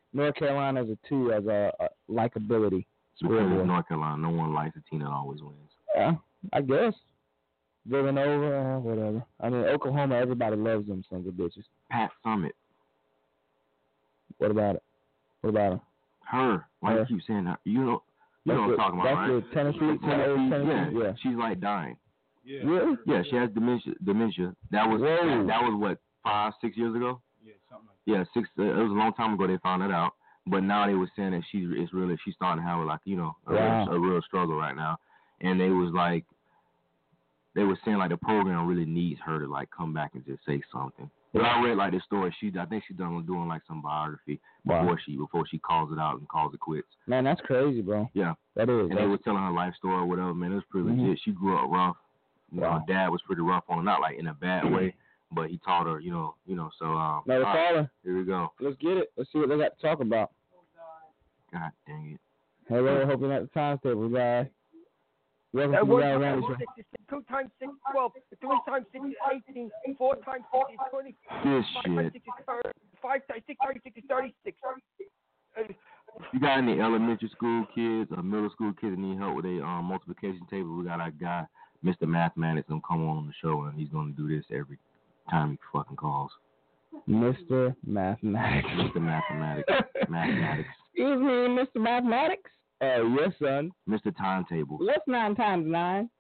North Carolina is a 2 as a likability. Because it's North Carolina, no one likes a team that always wins. Yeah, I guess. Villanova, whatever. I mean, Oklahoma, everybody loves them sons of bitches. Pat Summitt. What about it? What about her? Her. Why do you keep saying that? You know what I'm talking about, right? That's the Tennessee. Yeah, she's like dying. Yeah. Really? Yeah, she has dementia. That was what, 5-6 years ago? Yeah, something like that. Yeah, 6. It was a long time ago they found that out. But now they were saying that she's starting to have like, a real struggle right now. And they was saying like the program really needs her to like come back and just say something. But I read like the story. I think she's doing like some biography before she calls it out and calls it quits. Man, that's crazy, bro. Yeah, that is. And they were telling her life story or whatever. Man, it was pretty legit. She grew up rough. Her dad was pretty rough on her, not like in a bad way, but he taught her, So another caller. Here we go. Let's get it. Let's see what they got to talk about. God dang it. Hello, hoping at the times table, guy. Welcome to the Rel Randy Show. 2 times 6 is 12. 3 times 6 is 18. 4 times 6 is 20. This 5 times 6 is 30. 5 times 6 is 36. You got any elementary school kids or middle school kids that need help with a multiplication table? We got our guy, Mr. Mathematics, gonna come on the show and he's gonna do this every time he fucking calls. Mr. Mathematics. Mr. Mathematics. Mathematics. Excuse me, Mr. Mathematics? Yes, son. Mr. Timetable. What's 9 times 9?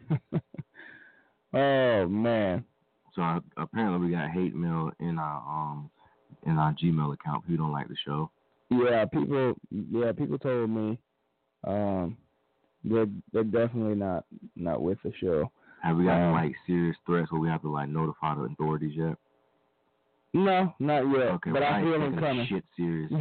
Oh, man. So apparently we got hate mail in our Gmail account. People don't like the show. Yeah, people told me they're definitely not with the show. Have we got like serious threats where we have to like notify the authorities yet? No, not yet. Okay, but I feel them coming. Shit serious.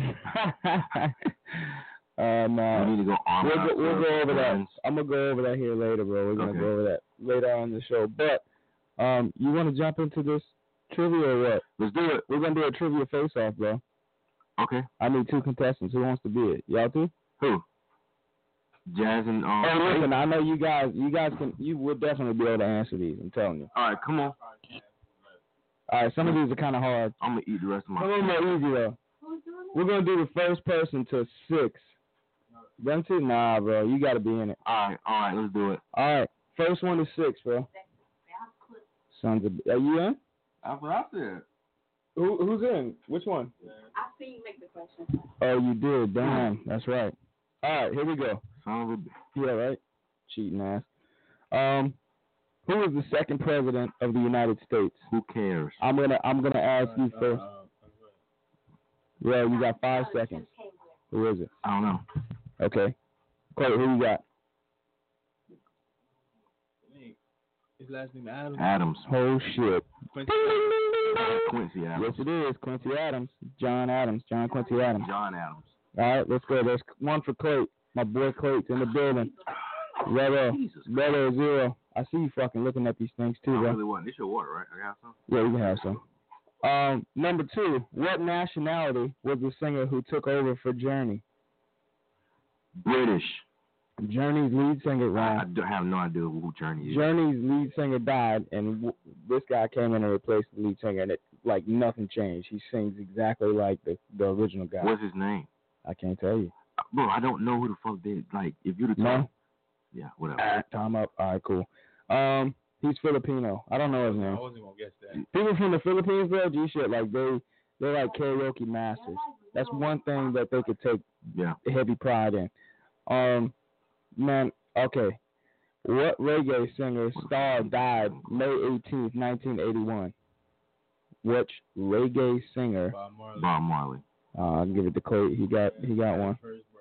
No. We need to go we'll go over that. I'm gonna go over that here later, bro. We're gonna go over that later on in the show. But you want to jump into this trivia or what? Let's do it. We're gonna do a trivia face-off, bro. Okay. I need 2 contestants. Who wants to be it? Y'all two? Who? Jazz and Hey, listen, I know you guys would definitely be able to answer these. I'm telling you. All right, come on. All right, some of these are kind of hard. I'm gonna eat the rest of my. A little more easy though. We're gonna do the first person to 6. Them 2? Nah, bro, you gotta be in it. All right, let's do it. All right, first one to 6, bro. Sons of. Are you in? That's what I said. Who's in? Which one? I see you make the question. Oh, you did. Damn, that's right. All right, here we go. Son of a. Yeah, right. Cheating ass. Who was the second president of the United States? Who cares? I'm gonna ask you first. Yeah, you got 5 seconds. Who is it? I don't know. Okay. Clay, who you got? His last name Adams. Adams. Oh shit. Quincy Adams. Yes, it is. Quincy Adams. John Adams. John Quincy Adams. John Adams. All right, let's go. There's one for Clay. My boy Clay's in the building. Red 0. I see you fucking looking at these things too, bro. Really want. This your water, right? I got some. Yeah, you can have some. Number 2. What nationality was the singer who took over for Journey? British. Journey's lead singer, Ryan. I have no idea who Journey is. Journey's lead singer died, and this guy came in and replaced the lead singer, and nothing changed. He sings exactly like the original guy. What's his name? I can't tell you. Bro, I don't know who the fuck they like. If you're the top. No. Yeah, whatever. Time up. All right, cool. He's Filipino. I don't know his name. I wasn't gonna guess that. People from the Philippines, bro, shit, like they're like karaoke masters. That's one thing that they could take heavy pride in. Man, okay. What reggae singer star died May 18th, 1981? Which reggae singer? Bob Marley. I'll give it to Clay. He got one.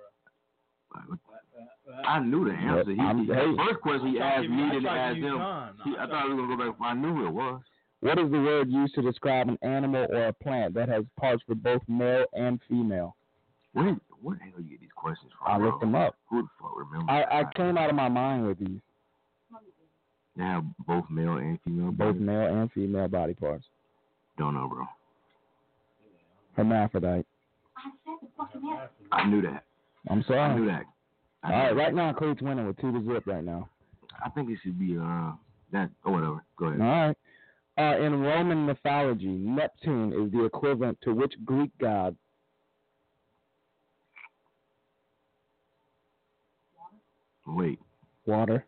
I knew the answer. The first question he asked me didn't ask him. I thought he was going to go back. I knew who it was. What is the word used to describe an animal or a plant that has parts for both male and female? Where the hell you get these questions from? I looked them up. Who the fuck remember? I came out of my mind with these. They have both male and female both body? Male and female body parts. Don't know, bro. Hermaphrodite. I knew that. I'm sorry. I knew that. All right, right now, Cleve's winning with 2-0 right now. I think it should be that or whatever. Go ahead. All right. In Roman mythology, Neptune is the equivalent to which Greek god? Wait. Water.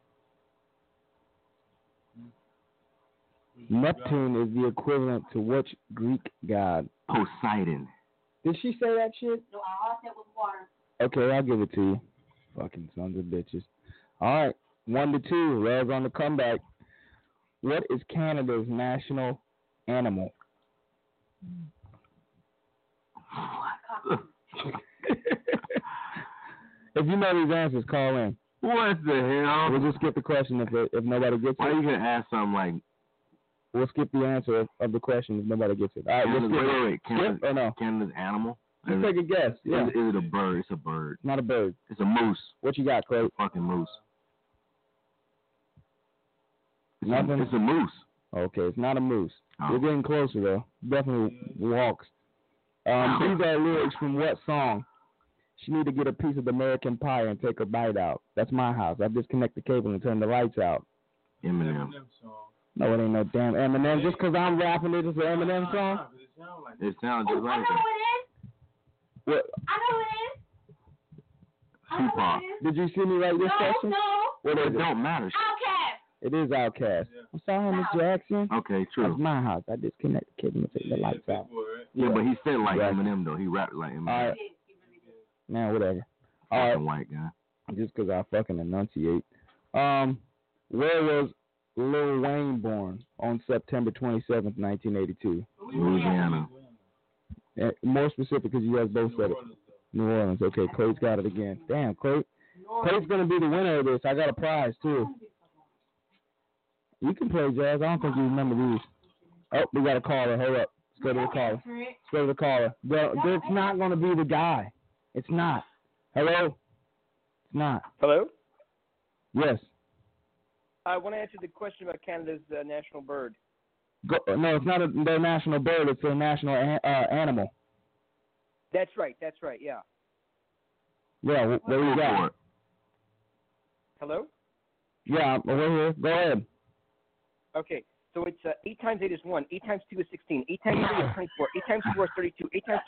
Neptune is the equivalent to which Greek god? Poseidon. Did she say that shit? No, all I said was water. Okay, I'll give it to you. Fucking sons of bitches. All right, 1-2. Rev's on the comeback. What is Canada's national animal? If you know these answers, call in. What the hell? We'll just skip the question if nobody gets it. Why you gonna ask something like? We'll skip the answer of the question if nobody gets it. All right, we'll skip. Skip or no? Canada's animal? Just take a guess. Yeah. Is it a bird? It's a bird. It's not a bird. It's a moose. What you got, Clay? Fucking moose. Nothing? It's a moose. Okay, it's not a moose. Oh. You're getting closer, though. Definitely walks. These are lyrics from what song? She need to get a piece of American pie and take a bite out. That's my house. I disconnect the cable and turn the lights out. Eminem. No, it ain't no damn Eminem. Just because I'm rapping it, it's an Eminem song? It sounds just like I know who it is. What? I know who it is. Tupac. Did you see me write this question? No. What is it don't matter. Outkast. It is Outkast. I'm sorry, Miss Jackson. Okay, true. That's my house. I disconnect the cable and take the lights out. Yeah, but he said like Eminem, though. He rapped like Eminem. All right. Man, whatever. All Fucking right. white guy. Just because I fucking enunciate. Where was Lil Wayne born on September 27th, 1982? Louisiana. More specific because you guys both said it. New Orleans. Okay, Clay's got it again. Damn, Clay. Clay's going to be the winner of this. I got a prize, too. You can play, Jazz. I don't think you remember these. Oh, we got a caller. Hold up. Let's go to the caller. Let's go to the caller. It's not going to be the guy. It's not. Hello? It's not. Hello? Yes. I want to answer the question about Canada's national bird. No, it's not their national bird. It's their national animal. That's right, yeah. Yeah, what do you got? Hello? Yeah, we're here. Go ahead. Okay, so it's 8 times 8 is 1, 8 times 2 is 16, 8 times 3 is 24, 8 times 4 is 32, 8 times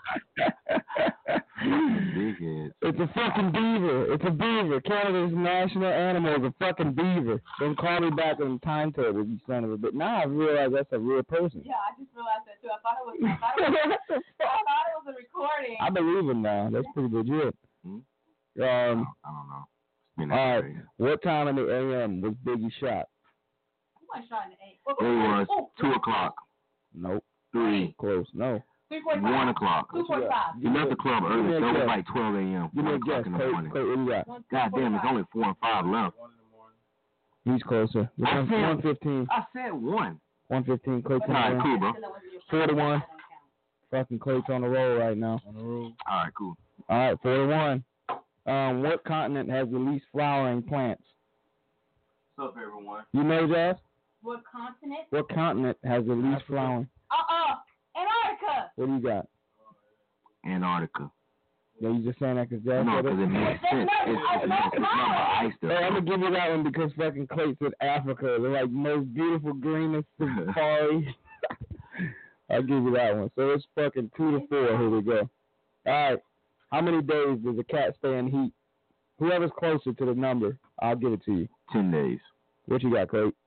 5... It's a fucking beaver. It's a beaver. Canada's national animal is a fucking beaver. Don't call me back on the timetable, you son of a bitch. Now I realize that's a real person. Yeah, I just realized that too. I thought it was a recording. I believe him now. That's pretty legit. I don't know. All right. What time in the AM was Biggie shot? Who was shot in It the 8? was 2 o'clock. Nope. 3. Close. No. 3:45. 1 o'clock. 2:45. He left the club early, so it was like 12 a.m. Give me a guess. in the morning. What do you got? God damn, it's only 4 and 5 left. He's closer. 1:15. I said 1. 1:15. Clay's All right, cool, bro. 41. Fucking Clay's on the roll right now. All right, cool. All right, 41. What continent has the least flowering plants? What's up, everyone? You know, Jazz? What continent? What continent has the least flowering? Antarctica. What do you got? Antarctica. Yeah, you just saying that because Jazz No, said because it makes sense. It's not ice stuff. Hey, I'm going to give you that one because fucking Clay said Africa. They're like most beautiful greenest safari. I'll give you that one. So it's fucking 2-4. Here we go. All right. How many days does a cat stay in heat? Whoever's closer to the number, I'll give it to you. 10 days. What you got, Clay?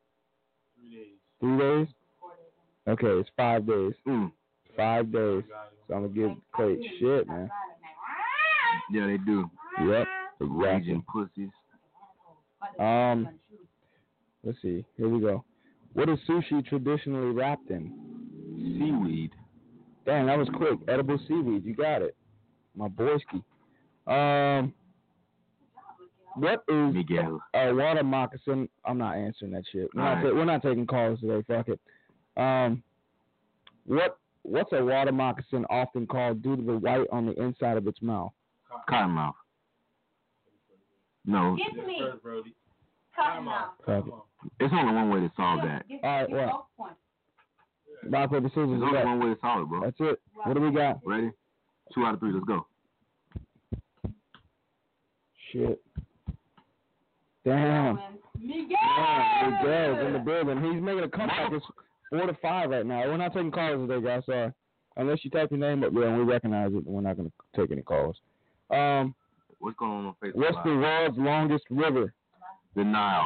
3 days. 3 days? Okay, it's 5 days. 5 days. So I'm going to give Clay shit, man. Yeah, they do. Yep. Raging pussies. Let's see. Here we go. What is sushi traditionally wrapped in? Seaweed. Damn, that was quick. Edible seaweed. You got it. My boyski. What is Miguel. A water moccasin? I'm not answering that shit. We're not taking calls today. Fuck it. What's a water moccasin often called due to the white on the inside of its mouth? Cottonmouth. No. Give me. Cottonmouth. It's only one way to solve that. All right, what? Rock, paper, scissors. There's only one way to solve it, bro. That's it. What do we got? Ready? 2 out of 3. Let's go. Shit. Damn. Miguel's in the building. He's making a comeback. It's 4-5 right now. We're not taking calls today, guys. Sorry. Unless you type your name up there and we recognize it, we're not going to take any calls. What's going on Facebook? What's the world's longest river? The Nile.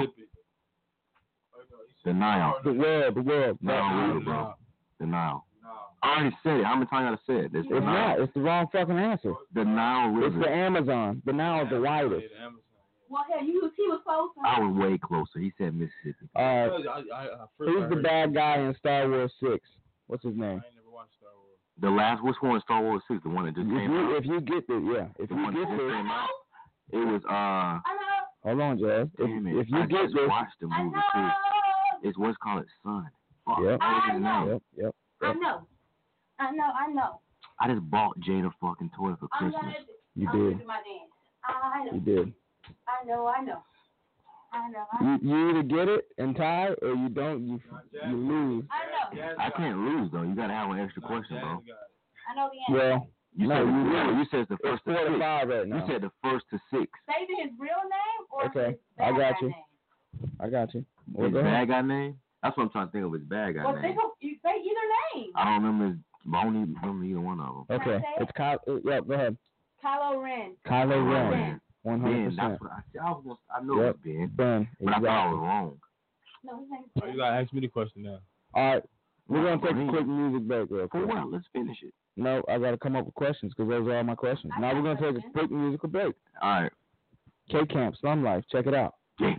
The Nile. The world. Nile River, bro. The Nile. I already said it. How many times I gotta say it? It's not. It's the wrong fucking answer. The Nile River. It's the Amazon. The Nile is the widest. Well, hell, he was closer. I was way closer. He said Mississippi. Who's the bad guy in Star Wars 6? What's his name? I ain't never watched Star Wars. The last, which one? Star Wars 6, the one that just came out. If you get it, yeah. If you get it, it was Hold on, Jazz. If you get this, watch the movie too. It's what's called Son. Yep. I know. Yep. I know. I just bought Jade a fucking toy for Christmas. You did. I know. You did. I know. You either get it and tie, or you don't. You lose. I know. I can't lose though. You gotta have an extra question, bro. I know the answer. Well, you said the first to 4 to 6. 5 right now. You said the first to 6. Say his real name or okay. his bad I got guy you. name? I got you. His bad guy name? That's what I'm trying to think of. His bad guy name. You say either name. I don't remember his. I don't even remember either one of them. Okay. It's Kyle. Yeah, go ahead. Kylo Ren. 100%. That's what I said. I know it's Ben. Ben. But I thought I was wrong. No, his name's Ben. You gotta ask me the question now. All right. We're going to take a quick music break real quick. For what? Let's finish it. No, I got to come up with questions because those are all my questions. Now we're going to take a quick musical break. All right. K-Camp, Slum Life. Check it out. Yeah.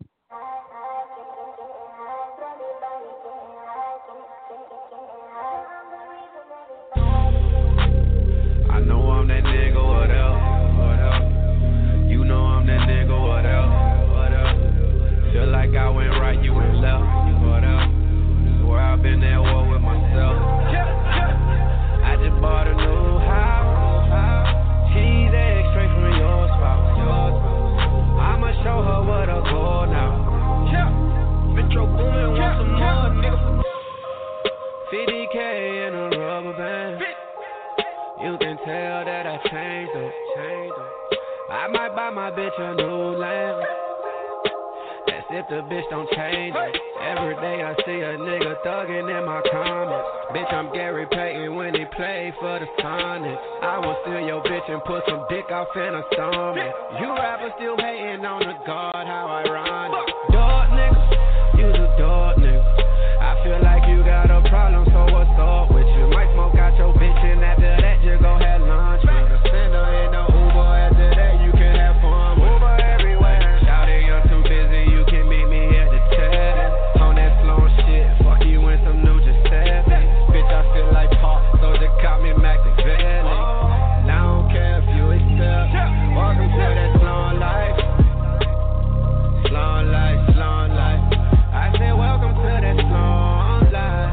I know I'm that nigga, what else? You know I'm that nigga, what else? Feel like I went right, you went left, what else? Swear I've been at war with myself. I just bought a new house. She's straight from your spouse. I'ma show her what I go now. Metro Boomin, want some more, nigga. 50K in a rubber band. You can tell that I changed up. I might buy my bitch a new lamb. That's if the bitch don't change it. Every day I see a nigga thugging in my comments. Bitch, I'm Gary Payton when he played for the Sonics. I will steal your bitch and put some dick off in a stomach. You rappers still hating on the God, how ironic. Dog nigga, you's a dog nigga. I feel like you got a problem, so what's up with you? Might smoke out your bitch and after that you gon' have lunch with her. Send her in the Uber, after that you can have fun with Uber everywhere. Shouting, I'm too busy, you can meet me at the tavern. On that slow shit, fuck you in some new Giuseppe. Bitch, I feel like Paul, so just caught me Machiavelli. Now I don't care if you accept. Welcome to that slow life. Slow life, slow life. I said welcome to that slow life.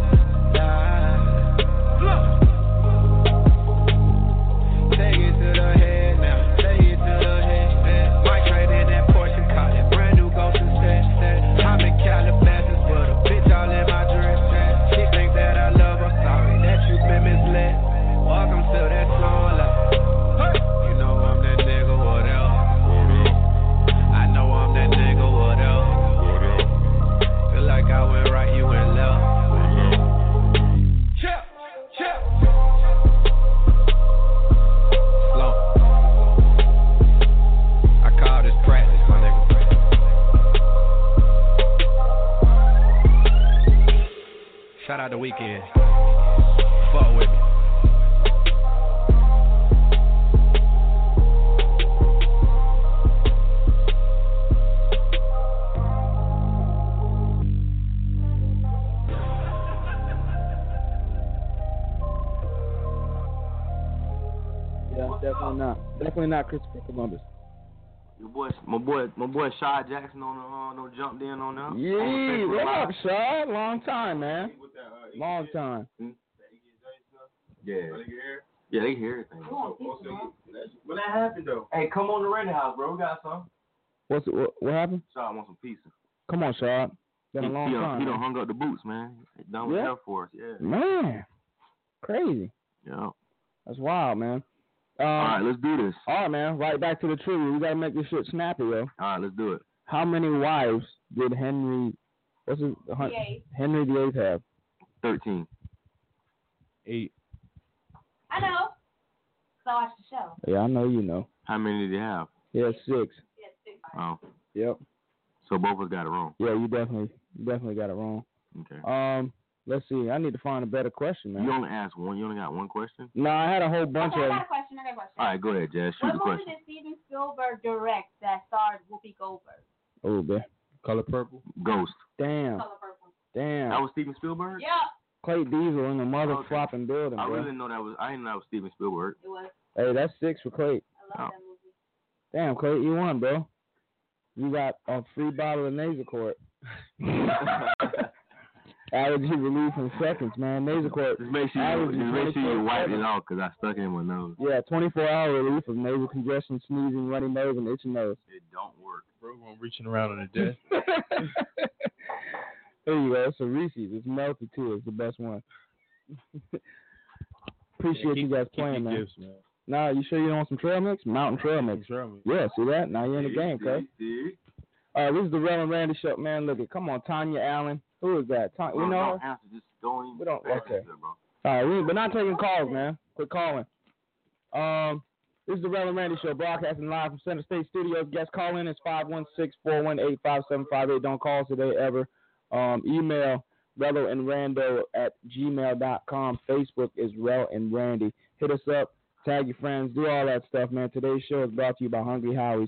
Take it to the head now, take it to the head. Might trade in that Porsche car, that brand new Ghost instead. I'm in Calabasas, but a bitch all in my dress. She think that I love her, sorry that you been misled. Welcome to that slow life. You know I'm that nigga, what else? I know I'm that nigga, what else? Feel like I went right, you went left. Chip. Slow. I call this practice, my nigga. Shout out the Weekend. Fuck with me. Yeah, definitely not Christopher Columbus. My boy Shad Jackson on the jumped in on them. Yeah, what up, Shad? Long time, man. Long time. Yeah. Yeah, they hear everything. When that happened though? Hey, come on the Red House, bro. We got some. What happened? Shad wants some pizza. Come on, Shad. Been a long time. He done hung up the boots, man. Done with Air Force, yeah. Man, crazy. Yeah. That's wild, man. All right, let's do this. All right, man. Right back to the trivia. We gotta make this shit snappy, yo. All right, let's do it. How many wives did Henry VIII have? 13. 8. I know. So I watched the show. Yeah, I know you know. How many did you have? Yeah, 6. Oh. Yep. So both of us got it wrong. Yeah, you definitely got it wrong. Okay. Let's see. I need to find a better question, man. You only asked one. You only got one question? No, I had a whole bunch of I them. got a question. All right, go ahead, Jazz. Shoot the What movie question. did Steven Spielberg direct that starred Whoopi Goldberg? Oh, man. Color Purple? Ghost. Damn. Color Purple. Damn. That was Steven Spielberg? Yeah. Clay Diesel in the mother flopping building, I bro. really didn't know that was. I didn't know that was Steven Spielberg. It was. Hey, that's 6 for Clay. I love that movie. Damn, Clay, you won, bro. You got a free bottle of Nasacort. Allergy relief in seconds, man. Nasacort. Just make sure you wipe it off because I stuck it in my nose. Yeah, 24-hour relief of nasal congestion, sneezing, runny nose, and itching nose. It don't work. Bro, I'm reaching around on the desk. There you go. It's a Reese's. It's melty too. It's the best one. Appreciate you guys playing, man. Gifts, man. Nah, you sure you don't want some trail mix? Mountain trail mix. Yeah, see that? Now you're in the game, okay? This is the Rel and Randy show, man. Look, come on, Tanya Allen. Who is that? We know her? We don't. Okay. All right, we're not taking calls, man. Quit calling. This is the Rel and Randy show, broadcasting live from Center State Studios. Guest call in is 516-418-5758. Don't call us today ever. Email reloandrando@gmail.com. Facebook is Rel and Randy. Hit us up. Tag your friends. Do all that stuff, man. Today's show is brought to you by Hungry Howie's.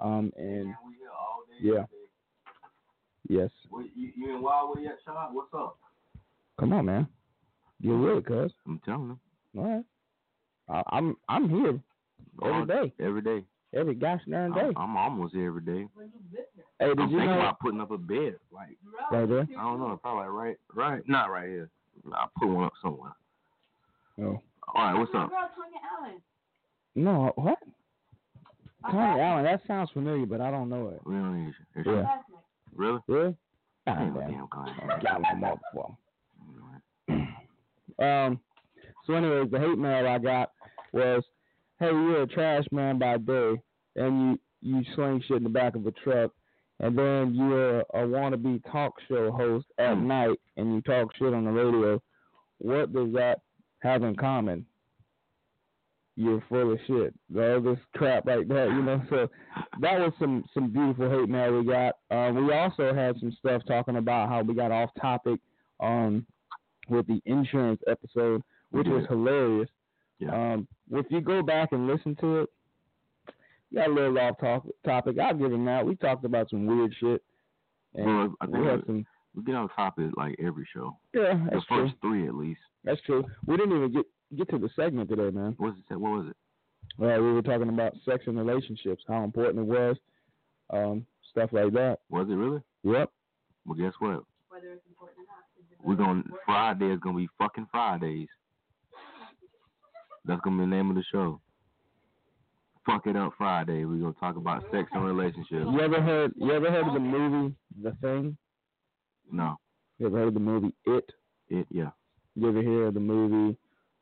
Yeah. Yes. You in Wildwood yet, Sean? What's up? Come on, man. You're real, cuz. I'm telling them. All right. I'm here every day. Every day. Every gosh darn day. I'm almost here every day. Hey, I'm did you thinking know? about putting up a bed, like Right there? I don't know, probably right, not right here. I'll put one up somewhere. Oh. All right, what's up? Girl, Tanya Allen. No, what? Tony Allen, that sounds familiar, but I don't know it. Really? Yeah. Really? Really? Damn, So anyways, the hate mail I got was, hey, you're a trash man by day, and you sling shit in the back of a truck, and then you're a wannabe talk show host at night, and you talk shit on the radio. What does that have in common? You're full of shit. All this crap like that, you know. So that was some beautiful hate mail we got. We also had some stuff talking about how we got off topic with the insurance episode, which was hilarious. Yeah. If you go back and listen to it, got a little off topic. I'll give him that. We talked about some weird shit. And I think we get on topic like every show. Yeah, that's the first true. 3 at least. That's true. We didn't even get to the segment today, man. What was it? We were talking about sex and relationships, how important it was, stuff like that. Was it really? Yep. Well, guess what? Whether it's important or not. Friday is gonna be fucking Fridays. That's gonna be the name of the show. Fuck It Up Friday. We're gonna talk about sex and relationships. You ever heard of the movie The Thing? No. You ever heard of the movie It? It, yeah. You ever hear of the movie?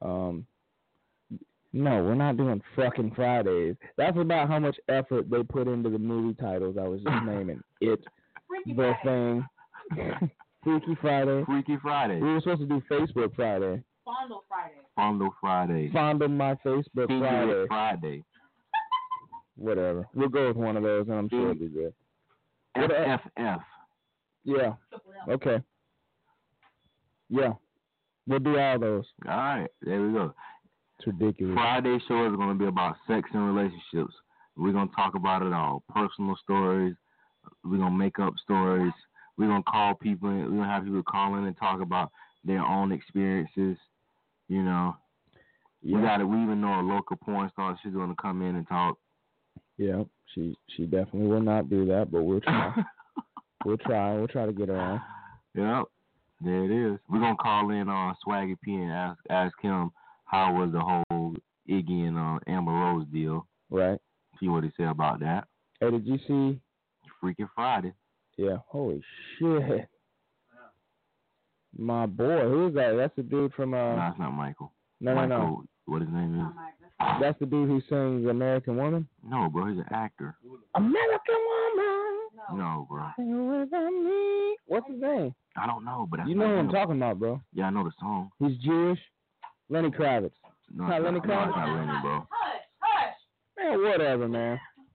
No, we're not doing fucking Fridays. That's about how much effort they put into the movie titles I was just naming. It, The Thing, Freaky Friday. Freaky Friday. We were supposed to do Facebook Friday. Fondle Friday. Fondle Friday. Fondle my Facebook Friday. Friday. Whatever. We'll go with one of those, and I'm sure it'll be good. FFF. Yeah. Okay. Yeah. We'll do all those. All right. There we go. It's ridiculous. Friday show is going to be about sex and relationships. We're going to talk about it all. Personal stories. We're going to make up stories. We're going to call people. We're going to have people call in and talk about their own experiences. You know. Yeah. We even know a local porn star. She's going to come in and talk. Yeah. She definitely will not do that, but we'll try. We'll try to get her on. Yep. There it is. We're going to call in on Swaggy P and ask him how was the whole Iggy and Amber Rose deal. Right. See what he said about that. Hey, did you see? Freaking Friday. Yeah. Holy shit. My boy. Who is that? That's the dude from... No, that's not Michael. No. What his name is? That's the dude who sings American Woman? No, bro. He's an actor. American Woman. No, bro. What's his name? I don't know, but you know what I'm talking about, bro. Yeah, I know the song. He's Jewish. Lenny Kravitz. No, Not Lenny Kravitz? It's not Lenny, bro. Hush. Man, whatever, man.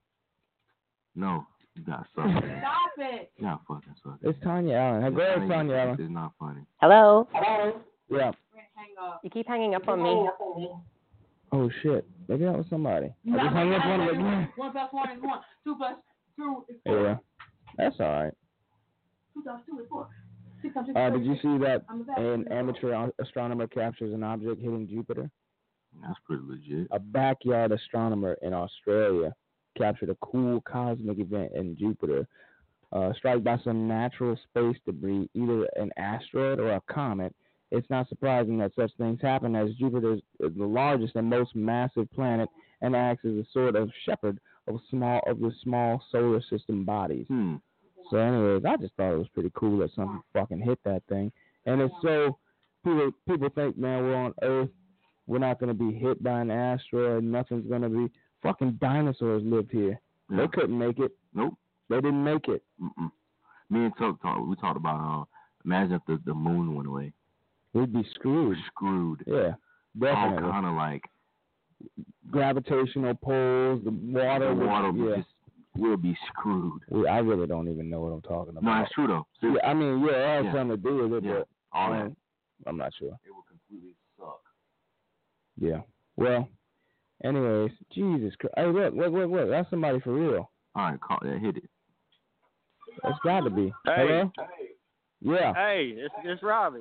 No, you got something. Stop it. You got fucking suck. It's Tanya Allen. Go ahead, Tanya Allen. It's not funny. Hello? Yeah. Hang up. You keep hanging up on me. Oh, shit. Maybe that was somebody. I just hung up on it again. 1 + 1 is 1. 2 + 2 is 4. Yeah. That's all right. 2 + 2 is 4. 6 + 6 Did you see that an amateur astronomer captures an object hitting Jupiter? That's pretty legit. A backyard astronomer in Australia captured a cool cosmic event in Jupiter, struck by some natural space debris, either an asteroid or a comet. It's not surprising that such things happen, as Jupiter is the largest and most massive planet and acts as a sort of shepherd of the small solar system bodies. So anyways, I just thought it was pretty cool that something fucking hit that thing. And it's so, people think, man, we're on Earth, we're not going to be hit by an asteroid, nothing's going to be, fucking dinosaurs lived here. Yeah. They couldn't make it. Nope. They didn't make it. Mm-mm. Me and Tuck we talked about, imagine if the moon went away. We'd be screwed. Yeah, definitely. All kind of like gravitational pulls, the water we'll be screwed. I really don't even know what I'm talking about. No, it's true though. Yeah, I mean, it has something to do with it, but all that. I'm not sure. It will completely suck. Yeah. Well, anyways, Jesus Christ. Hey, look. That's somebody for real. All right, hit it. It's got to be. Hey. Hello? Yeah. Hey, it's Robbie.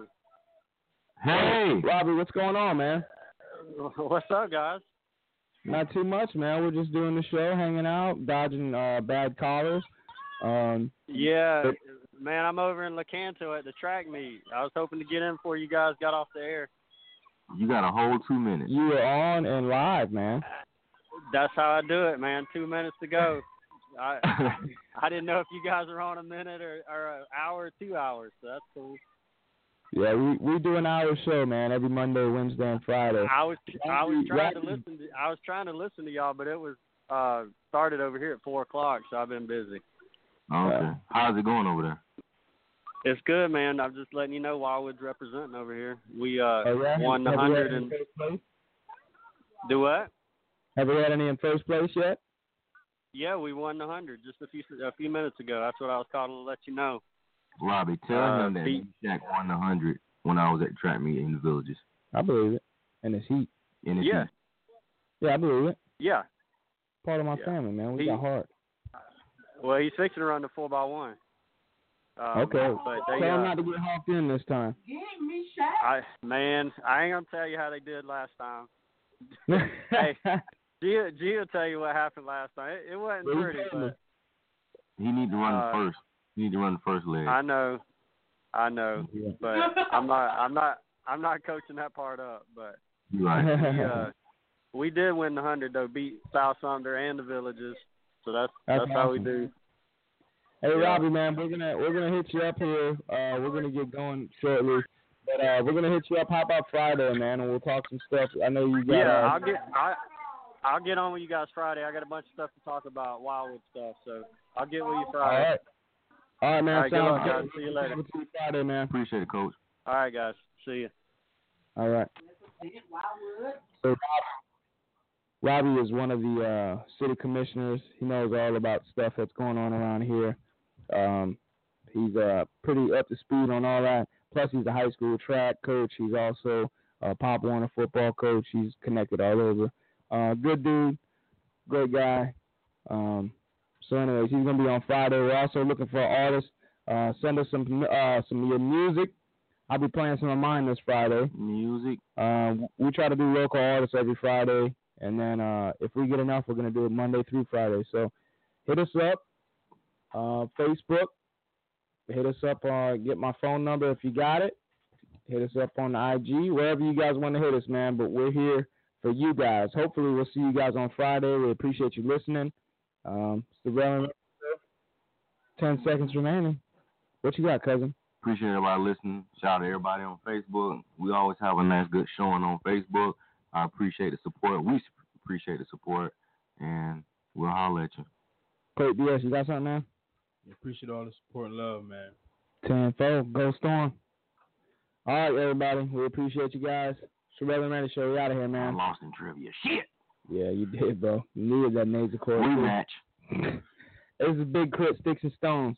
Hey, Robbie, what's going on, man? What's up, guys? Not too much, man. We're just doing the show, hanging out, dodging bad callers. Yeah, man, I'm over in Lecanto at the track meet. I was hoping to get in before you guys got off the air. You got a whole 2 minutes. You were on and live, man. That's how I do it, man. 2 minutes to go. I didn't know if you guys are on a minute or an hour or 2 hours, so that's cool. Yeah, we do an hour show, man, every Monday, Wednesday, and Friday. I was trying to listen to y'all, but it was started over here at 4:00, so I've been busy. Okay. How's it going over there? It's good, man. I'm just letting you know Wildwood's representing over here. We won the 100 and do what? Have we had any in first place yet? Yeah, we won the 100 just a few minutes ago. That's what I was calling to let you know. Robbie, tell him that Shaq won the 100 when I was at the track meet in the Villages. I believe it. And it's heat. Heat. Yeah, I believe it. Yeah. Part of my family, man. We got heart. Well, he's fixing to run the 4x1. Okay. But tell him not to get hopped in this time. Give me Shaq. I ain't gonna tell you how they did last time. Hey, Gio tell you what happened last time. It wasn't pretty, but he need to run the first. You need to run the first leg. I know, but I'm not coaching that part up. But right. We did win the 100 though, beat South Sumter and the Villages. So that's awesome. How we do. Hey Robbie, man, we're gonna hit you up here. We're gonna get going shortly, but we're gonna hit you up. How about Friday, man, and we'll talk some stuff. I know you got. Yeah, I'll get on with you guys Friday. I got a bunch of stuff to talk about, Wildwood stuff. So I'll get with you Friday. All right, man. Sounds good. See you later. See you Friday, man. Appreciate it, Coach. All right, guys. See you. All right. So Robbie is one of the city commissioners. He knows all about stuff that's going on around here. He's pretty up to speed on all that. Plus, he's a high school track coach. He's also a Pop Warner football coach. He's connected all over. Good dude. Great guy. So anyways, he's going to be on Friday. We're also looking for artists. Send us some of your music. I'll be playing some of mine this Friday. Music. We try to do local artists every Friday. And then if we get enough, we're going to do it Monday through Friday. So hit us up. Facebook. Hit us up. Get my phone number if you got it. Hit us up on the IG. Wherever you guys want to hit us, man. But we're here for you guys. Hopefully we'll see you guys on Friday. We appreciate you listening. It's the Relevant 10 seconds remaining. What you got, cousin? Appreciate everybody listening. Shout out to everybody on Facebook. We always have a nice, good showing on Facebook. I appreciate the support. We appreciate the support, and we'll holler at you. Great, BS. You got something, man? Appreciate all the support and love, man. 10-4. Go Storm. All right, everybody. We appreciate you guys. So Relin Randy Show, we out of here, man. I lost in trivia. Shit. Yeah, you did, bro. You needed that nasal chord. Rematch. It was a big crit, sticks and stones.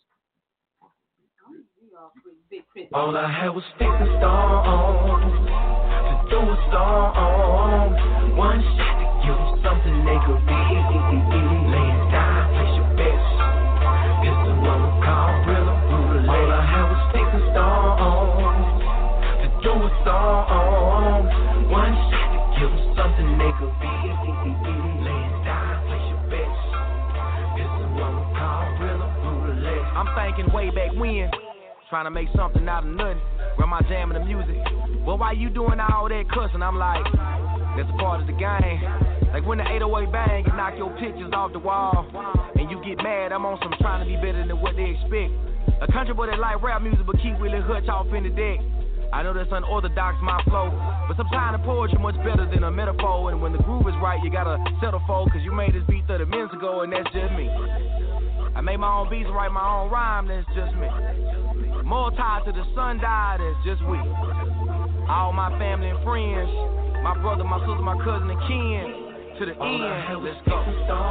All I had was sticks and stones to do a song. One shot to give them something they could be. Laying down, place your bets. It's the one we call rhythm roulette. All I had was sticks and stones to do a song. One shot to give them something they could be. Laying down, place your bets. It's the one we call rhythm roulette. I'm thinking way back when. Trying to make something out of nothing. Run my jam in the music. Well, why you doing all that cussing? I'm like, that's a part of the game. Like when the 808 bang, you knock your pictures off the wall. And you get mad, I'm on some trying to be better than what they expect. A country boy that like rap music, but keep Willie Hutch off in the deck. I know that's unorthodox, my flow. But sometimes the poetry much better than a metaphor. And when the groove is right, you gotta settle for. Cause you made this beat 30 minutes ago, and that's just me. I made my own beats and write my own rhyme, that's just me. More tied to the sun died, that's just we. All my family and friends, my brother, my sister, my cousin, and kin. To the end, let's go.